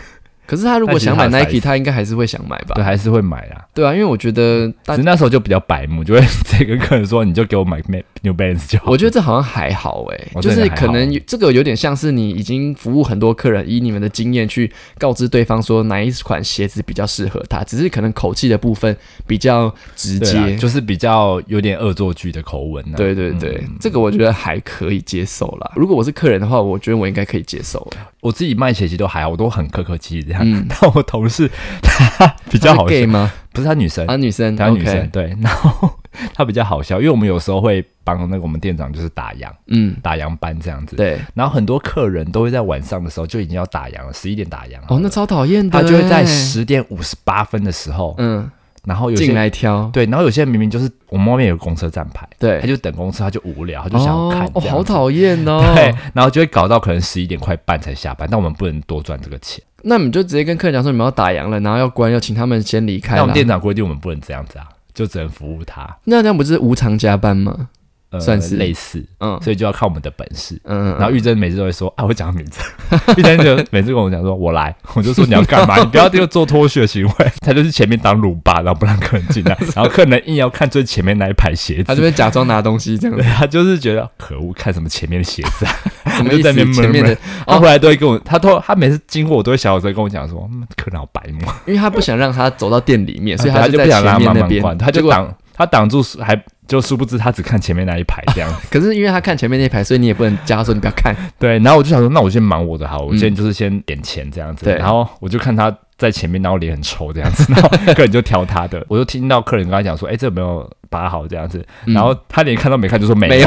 可是他如果想买 Nike， 他应该还是会想买吧？
对，还是会买啦。
对啊，因为我觉得，
只是那时候就比较白目，就会这个客人说，你就给我买 New Balance 就好。
我觉得这好像还好哎、欸哦，就是可能这个有点像是你已经服务很多客人，以你们的经验去告知对方说哪一款鞋子比较适合他，只是可能口气的部分比较直接，
就是比较有点恶作剧的口吻、啊。
对对对、嗯，这个我觉得还可以接受啦。如果我是客人的话，我觉得我应该可以接受。
我自己卖鞋其实都还好，我都很客客气气这样。嗯、但我同事他比较好笑，
他是 gay 吗？
不是，他女生
啊，女生，
她女生、
okay.
对，然后她比较好笑，因为我们有时候会帮那个我们店长就是打烊，嗯，打烊班这样子，
对，
然后很多客人都会在晚上的时候就已经要打烊了，十一点打烊，
哦，那超讨厌的，
他就会在十点五十八分的时候，嗯。然后有些
进来挑，
对，然后有些人明明就是我们外面有公车站牌，对，他就等公车，他就无聊，他就想要看，
哦，好讨厌哦，
对，然后就会搞到可能十一点快半才下班，但我们不能多赚这个钱，
那你们就直接跟客人讲说你们要打烊了，然后要关，要请他们先离开。
那我们店长规定我们不能这样子啊，就只能服务他。
那这样不是无偿加班吗？
呃，
算是
类似，嗯，所以就要靠我们的本事，嗯，然后玉珍每次都会说，啊，我讲名字，玉珍就每次跟我讲说，我来，我就说你要干嘛？你不要这个做脱序的行为，他就是前面当鲁霸，然后不让客人进来，然后客人硬要看最前面那一排鞋子，
他就会假装拿东西这样子，
他就是觉得可恶，看什么前面的鞋子啊，
什么意思？前面的，
他回来都会跟我，他都他每次经过我都会小小声跟我讲说，嗯，客人好白目，
因为他不想让他走到店里面，所以
他
就在前面那边，
他就挡他挡住还。就殊不知他只看前面那一排这样子，
可是因为他看前面那一排，所以你也不能叫他说你不要看。
对，然后我就想说，那我先忙我的好，我先就是先点钱这样子。对、嗯，然后我就看他在前面，然后脸很臭这样子，然后客人就挑他的，我就听到客人跟他讲说，哎、欸，这有没有拔好这样子？然后他连看都没看，就说没有。没有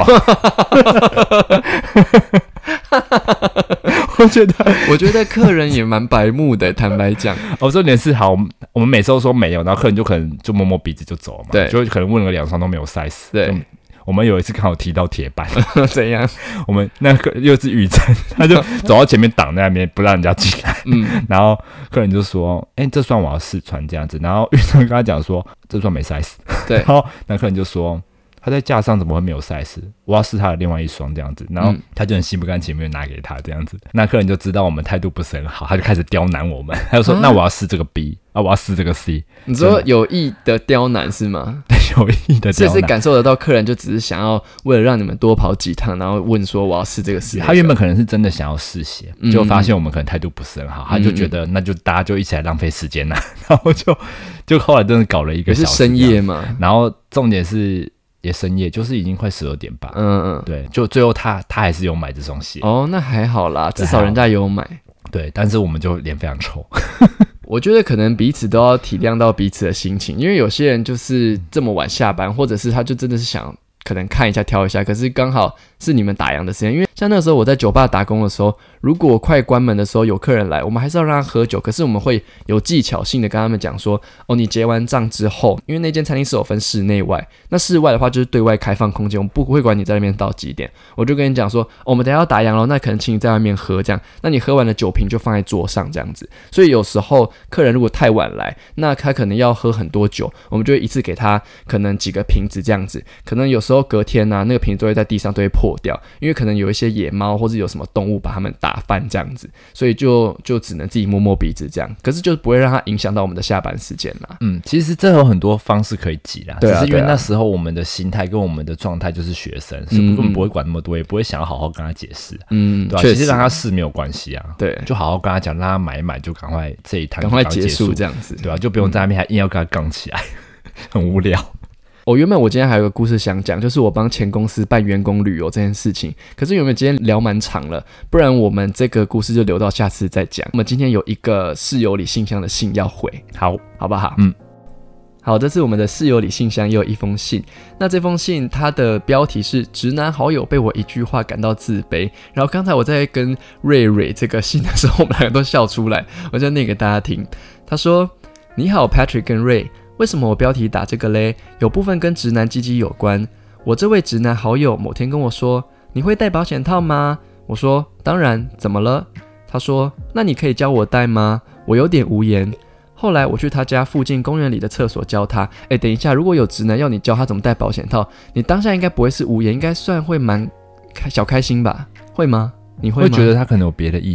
我觉得，
我觉得客人也蛮白目的，坦白讲。
我说点是好，我们每次都说没有，然后客人就可能就摸摸鼻子就走了嘛，对，就可能问了两双都没有 size， 对。我们有一次刚好踢到铁板，
怎样？
我们那个又是雨珍，他就走到前面挡在那边，不让人家进来。嗯，然后客人就说：“哎、欸，这双我要试穿这样子。”然后雨珍跟他讲说：“这双没 size。”对，然后那客人就说。他在架上怎么会没有 size？ 我要试他的另外一双这样子，然后他就很心不甘情不愿拿给他这样子，那客人就知道我们态度不是很好，他就开始刁难我们，他就说：“啊、那我要试这个 B 啊，我要试这个 C。”
你说有意的刁难是吗？
有意的刁难，
这是感受得到客人就只是想要为了让你们多跑几趟，然后问说我要试这个 C。
他原本可能是真的想要试鞋，嗯、就发现我们可能态度不是很好，嗯、他就觉得那就大家就一起来浪费时间啦、啊，然后就就后来真的搞了一个小时，
是深夜嘛，
然后重点是。也深夜，就是已经快十二点吧。嗯嗯，对，就最后他他还是有买这双鞋。
哦，那还好啦，至少人家有买。
对，但是我们就脸非常臭。
我觉得可能彼此都要体谅到彼此的心情，因为有些人就是这么晚下班，或者是他就真的是想可能看一下挑一下，可是刚好是你们打烊的时间，因为像那个时候我在酒吧打工的时候，如果快关门的时候有客人来，我们还是要让他喝酒，可是我们会有技巧性的跟他们讲说，哦，你结完账之后，因为那间餐厅是有分室内外，那室外的话就是对外开放空间，我们不会管你在那边到几点，我就跟你讲说，哦，我们等一下要打烊了，那可能请你在外面喝这样，那你喝完的酒瓶就放在桌上这样子，所以有时候客人如果太晚来，那他可能要喝很多酒，我们就会一次给他可能几个瓶子这样子，可能有时候隔天啊，那个瓶子都会在地上都会破掉，因为可能有一些野猫或者有什么动物把它们打翻这样子，所以就就只能自己摸摸鼻子这样，可是就不会让它影响到我们的下班时间啦。
嗯，其实这有很多方式可以挤啦，
对啊，
只是因为那时候我们的心态跟我们的状态就是学生，所以根本不会管那么多，也不会想要好好跟他解释，嗯，对吧、啊？其实让他试没有关系啊，对，就好好跟他讲，让他买一买，就赶快这一趟
赶快结束这样子，
对吧、啊？就不用在那边还硬要跟他杠起来，很无聊。
我、哦、原本我今天还有个故事想讲，就是我帮前公司办员工旅游这件事情。可是原本今天聊蛮长了，不然我们这个故事就留到下次再讲。我们今天有一个室友里信箱的信要回，好，好不好？嗯，好，这次我们的室友里信箱也有一封信。那这封信它的标题是"直男好友被我一句话感到自卑"。然后刚才我在跟瑞瑞这个信的时候，我们两个都笑出来，我就念给大家听。他说："你好 ，Patrick 跟瑞。"为什么我标题打这个嘞？有部分跟直男鸡鸡有关。我这位直男好友某天跟我说："你会戴保险套吗？"我说："当然，怎么了？"他说："那你可以教我戴吗？"我有点无言。后来我去他家附近公园里的厕所教他。哎，等一下，如果有直男要你教他怎么戴保险套，你当下应该不会是无言，应该算会蛮小开心吧？会吗？你会吗？
会觉得他可能有别的意思。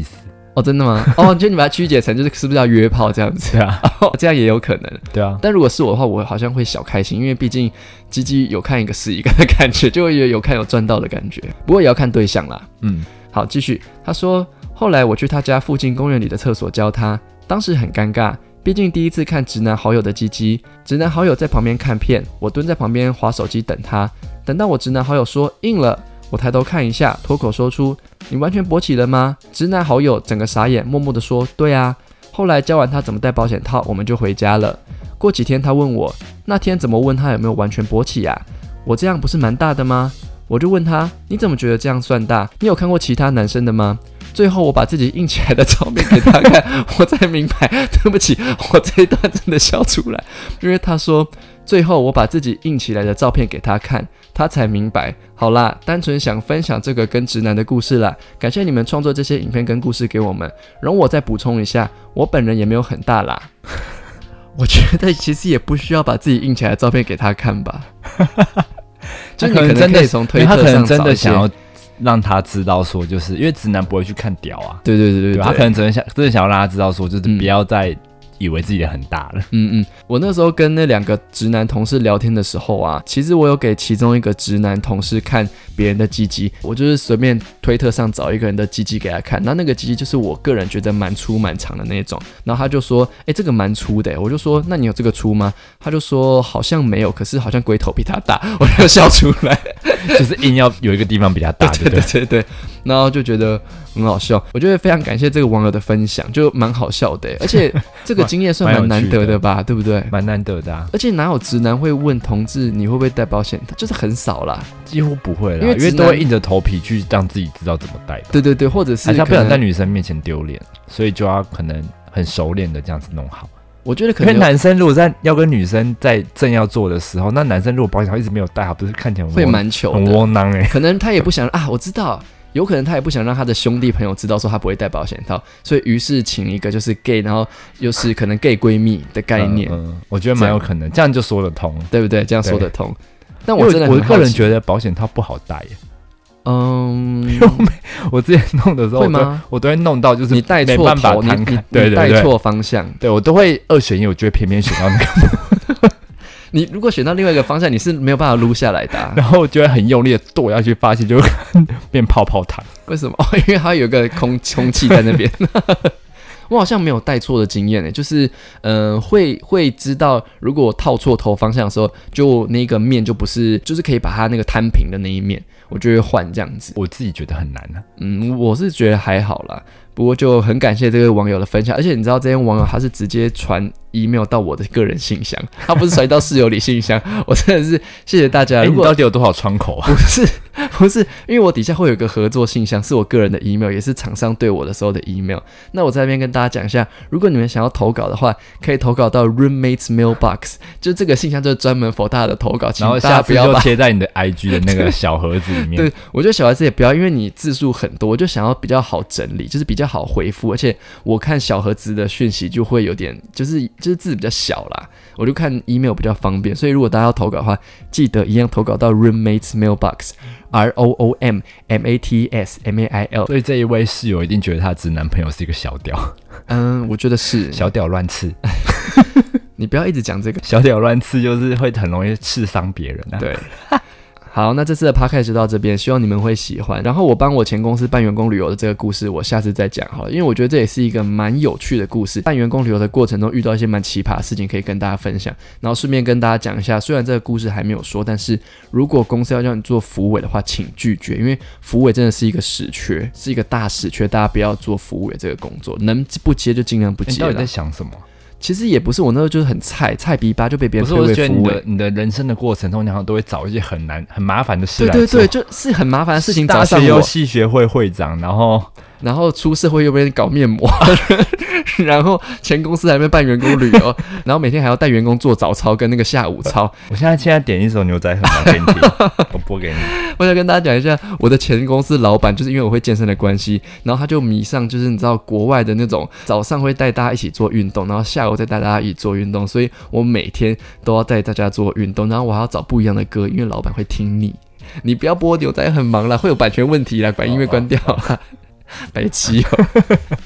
哦，真的吗？哦，就你把它曲解成就是是不是要约炮这样子？
对啊，
哦，这样也有可能。
对啊，
但如果是我的话，我好像会小开心，因为毕竟鸡鸡有看一个是一个的感觉，就会有看有赚到的感觉。不过也要看对象啦。嗯，好，继续。他说，后来我去他家附近公园里的厕所教他，当时很尴尬，毕竟第一次看直男好友的鸡鸡，直男好友在旁边看片，我蹲在旁边滑手机等他，等到我直男好友说硬了。我抬头看一下，脱口说出：“你完全勃起了吗？”直男好友整个傻眼，默默地说：“对啊。”后来教完他怎么戴保险套，我们就回家了。过几天他问我，那天怎么问他有没有完全勃起啊？我这样不是蛮大的吗？我就问他：“你怎么觉得这样算大？你有看过其他男生的吗？”最后我把自己印起来的照片给他看，我才明白，对不起，我这一段真的笑出来，因为他说最后我把自己印起来的照片给他看，他才明白。好啦，单纯想分享这个跟直男的故事啦，感谢你们创作这些影片跟故事给我们。容我再补充一下，我本人也没有很大啦。我觉得其实也不需要把自己印起来的照片给他看吧。就你可能真的从推特上找一些，他可能真的想要
让他知道说，就是因为直男不会去看屌啊，
对对对 对, 对,
对，他可能真的想真的想要让他知道说，就是不要再以为自己的很大了。
嗯嗯，我那时候跟那两个直男同事聊天的时候啊，其实我有给其中一个直男同事看别人的鸡鸡，我就是随便推特上找一个人的鸡鸡给他看，那那个鸡鸡就是我个人觉得蛮粗蛮长的那种，然后他就说，哎、欸，这个蛮粗的，我就说，那你有这个粗吗？他就说好像没有，可是好像龟头比他大，我就笑出来，
就是硬要有一个地方比他大，
对对对对，然后就觉得很好笑，我觉得非常感谢这个网友的分享，就蛮好笑的，而且这个经验算蛮难得的吧，对不对？
蛮难得的啊！
而且哪有直男会问同志你会不会戴保险套，就是很少啦，
几乎不会啦，
因为
因为都会硬着头皮去让自己知道怎么戴的。
对对对，或者是
还是他不想在女生面前丢脸，所以就要可能很熟练的这样子弄好。
我觉得可能
因为男生如果在要跟女生在正要做的时候，那男生如果保险套一直没有戴好，不是看起来
会蛮糗的，
很窝囊哎、欸。
可能他也不想啊，我知道。有可能他也不想让他的兄弟朋友知道说他不会戴保险套，所以于是请一个就是 gay， 然后又是可能 gay 闺蜜的概念。嗯，嗯
我觉得蛮有可能，这样就说得通，
对不对？这样说得通。但我真的很
我个人觉得保险套不好戴耶。嗯，因为我, 我之前弄的时候，
会吗？
我都会弄到就是
你戴错头，你你
对对对，
戴错方向，
对我都会二选一，我就会偏偏选到那个。
你如果选到另外一个方向，你是没有办法撸下来的、啊，
然后就会很用力的跺下去，发现就会变泡泡糖。
为什么？哦，因为它有一个空空气在那边。我好像没有带错的经验诶，就是嗯、呃，会会知道，如果我套错头方向的时候，就那个面就不是，就是可以把它那个摊平的那一面，我就会换这样子。
我自己觉得很难啊，
嗯，我是觉得还好啦。不过就很感谢这个网友的分享，而且你知道这些网友他是直接传 email 到我的个人信箱，他不是传到室友里信箱，我真的是谢谢大家。
欸、你到底有多少窗口啊？
不是不是，因为我底下会有一个合作信箱，是我个人的 email， 也是厂商对我的时候的 email。那我在那边跟大家讲一下，如果你们想要投稿的话，可以投稿到 roommates mailbox， 就这个信箱就是专门 for 大家的投稿，
然后下次就贴在你的 I G 的那个小盒子里面。
对，我觉得小孩子也不要，因为你字数很多，我就想要比较好整理，就是比较好回复，而且我看小盒子的讯息就会有点，就是就是字比较小啦，我就看 email 比较方便，所以如果大家要投稿的话，记得一样投稿到 roommates mailbox R O O M M A T S M A I L。
所以这一位室友一定觉得他直男朋友是一个小屌。
嗯，我觉得是
小屌乱刺。
你不要一直讲这个，
小屌乱刺就是会很容易刺伤别人啊。
对。好，那这次的 podcast 就到这边，希望你们会喜欢。然后我帮我前公司办员工旅游的这个故事，我下次再讲好了，因为我觉得这也是一个蛮有趣的故事。办员工旅游的过程中遇到一些蛮奇葩的事情，可以跟大家分享。然后顺便跟大家讲一下，虽然这个故事还没有说，但是如果公司要让你做福委的话，请拒绝，因为福委真的是一个死缺，是一个大死缺，大家不要做福委这个工作，能不接就尽量不接。
你到底在想什么？
其实也不是，我那时候就是很菜菜逼吧，就被别人推为
服务。不是，我觉得你的
你
的人生的过程中，你好像都会找一些很难、很麻烦的事来做。
对对对，就是很麻烦的事情找上我。
大学又系学会会长，然后
然后出社会又被人搞面膜，然后前公司还没办员工旅游，然后每天还要带员工做早操跟那个下午操。
我现在现在点一首牛仔很忙给你听，我播给你。
我想跟大家讲一下，我的前公司老板就是因为我会健身的关系，然后他就迷上就是你知道国外的那种早上会带大家一起做运动，然后下午再带大家一起做运动，所以我每天都要带大家做运动，然后我还要找不一样的歌，因为老板会听腻。你不要播牛仔很忙啦，会有版权问题啦，把音乐关掉啦。白痴哦。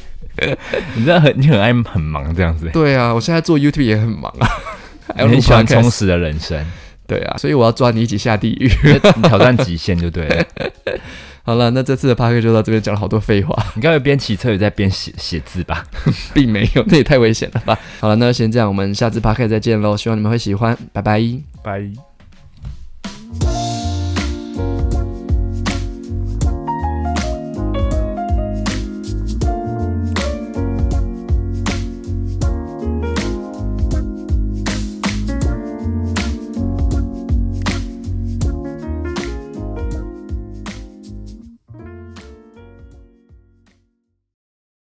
你真的很你很爱很忙这样子。
对啊，我现在做 YouTube 也很忙啊，
还有很喜欢充实的人生。
对啊，所以我要抓你一起下地狱，
你挑战极限就对了。
好了，那这次的 Podcast 就到这边，讲了好多废话。
你刚才边骑车也在边写写字吧？
并没有，那也太危险了吧。好了，那先这样，我们下次 Podcast 再见喽，希望你们会喜欢，拜拜，
拜。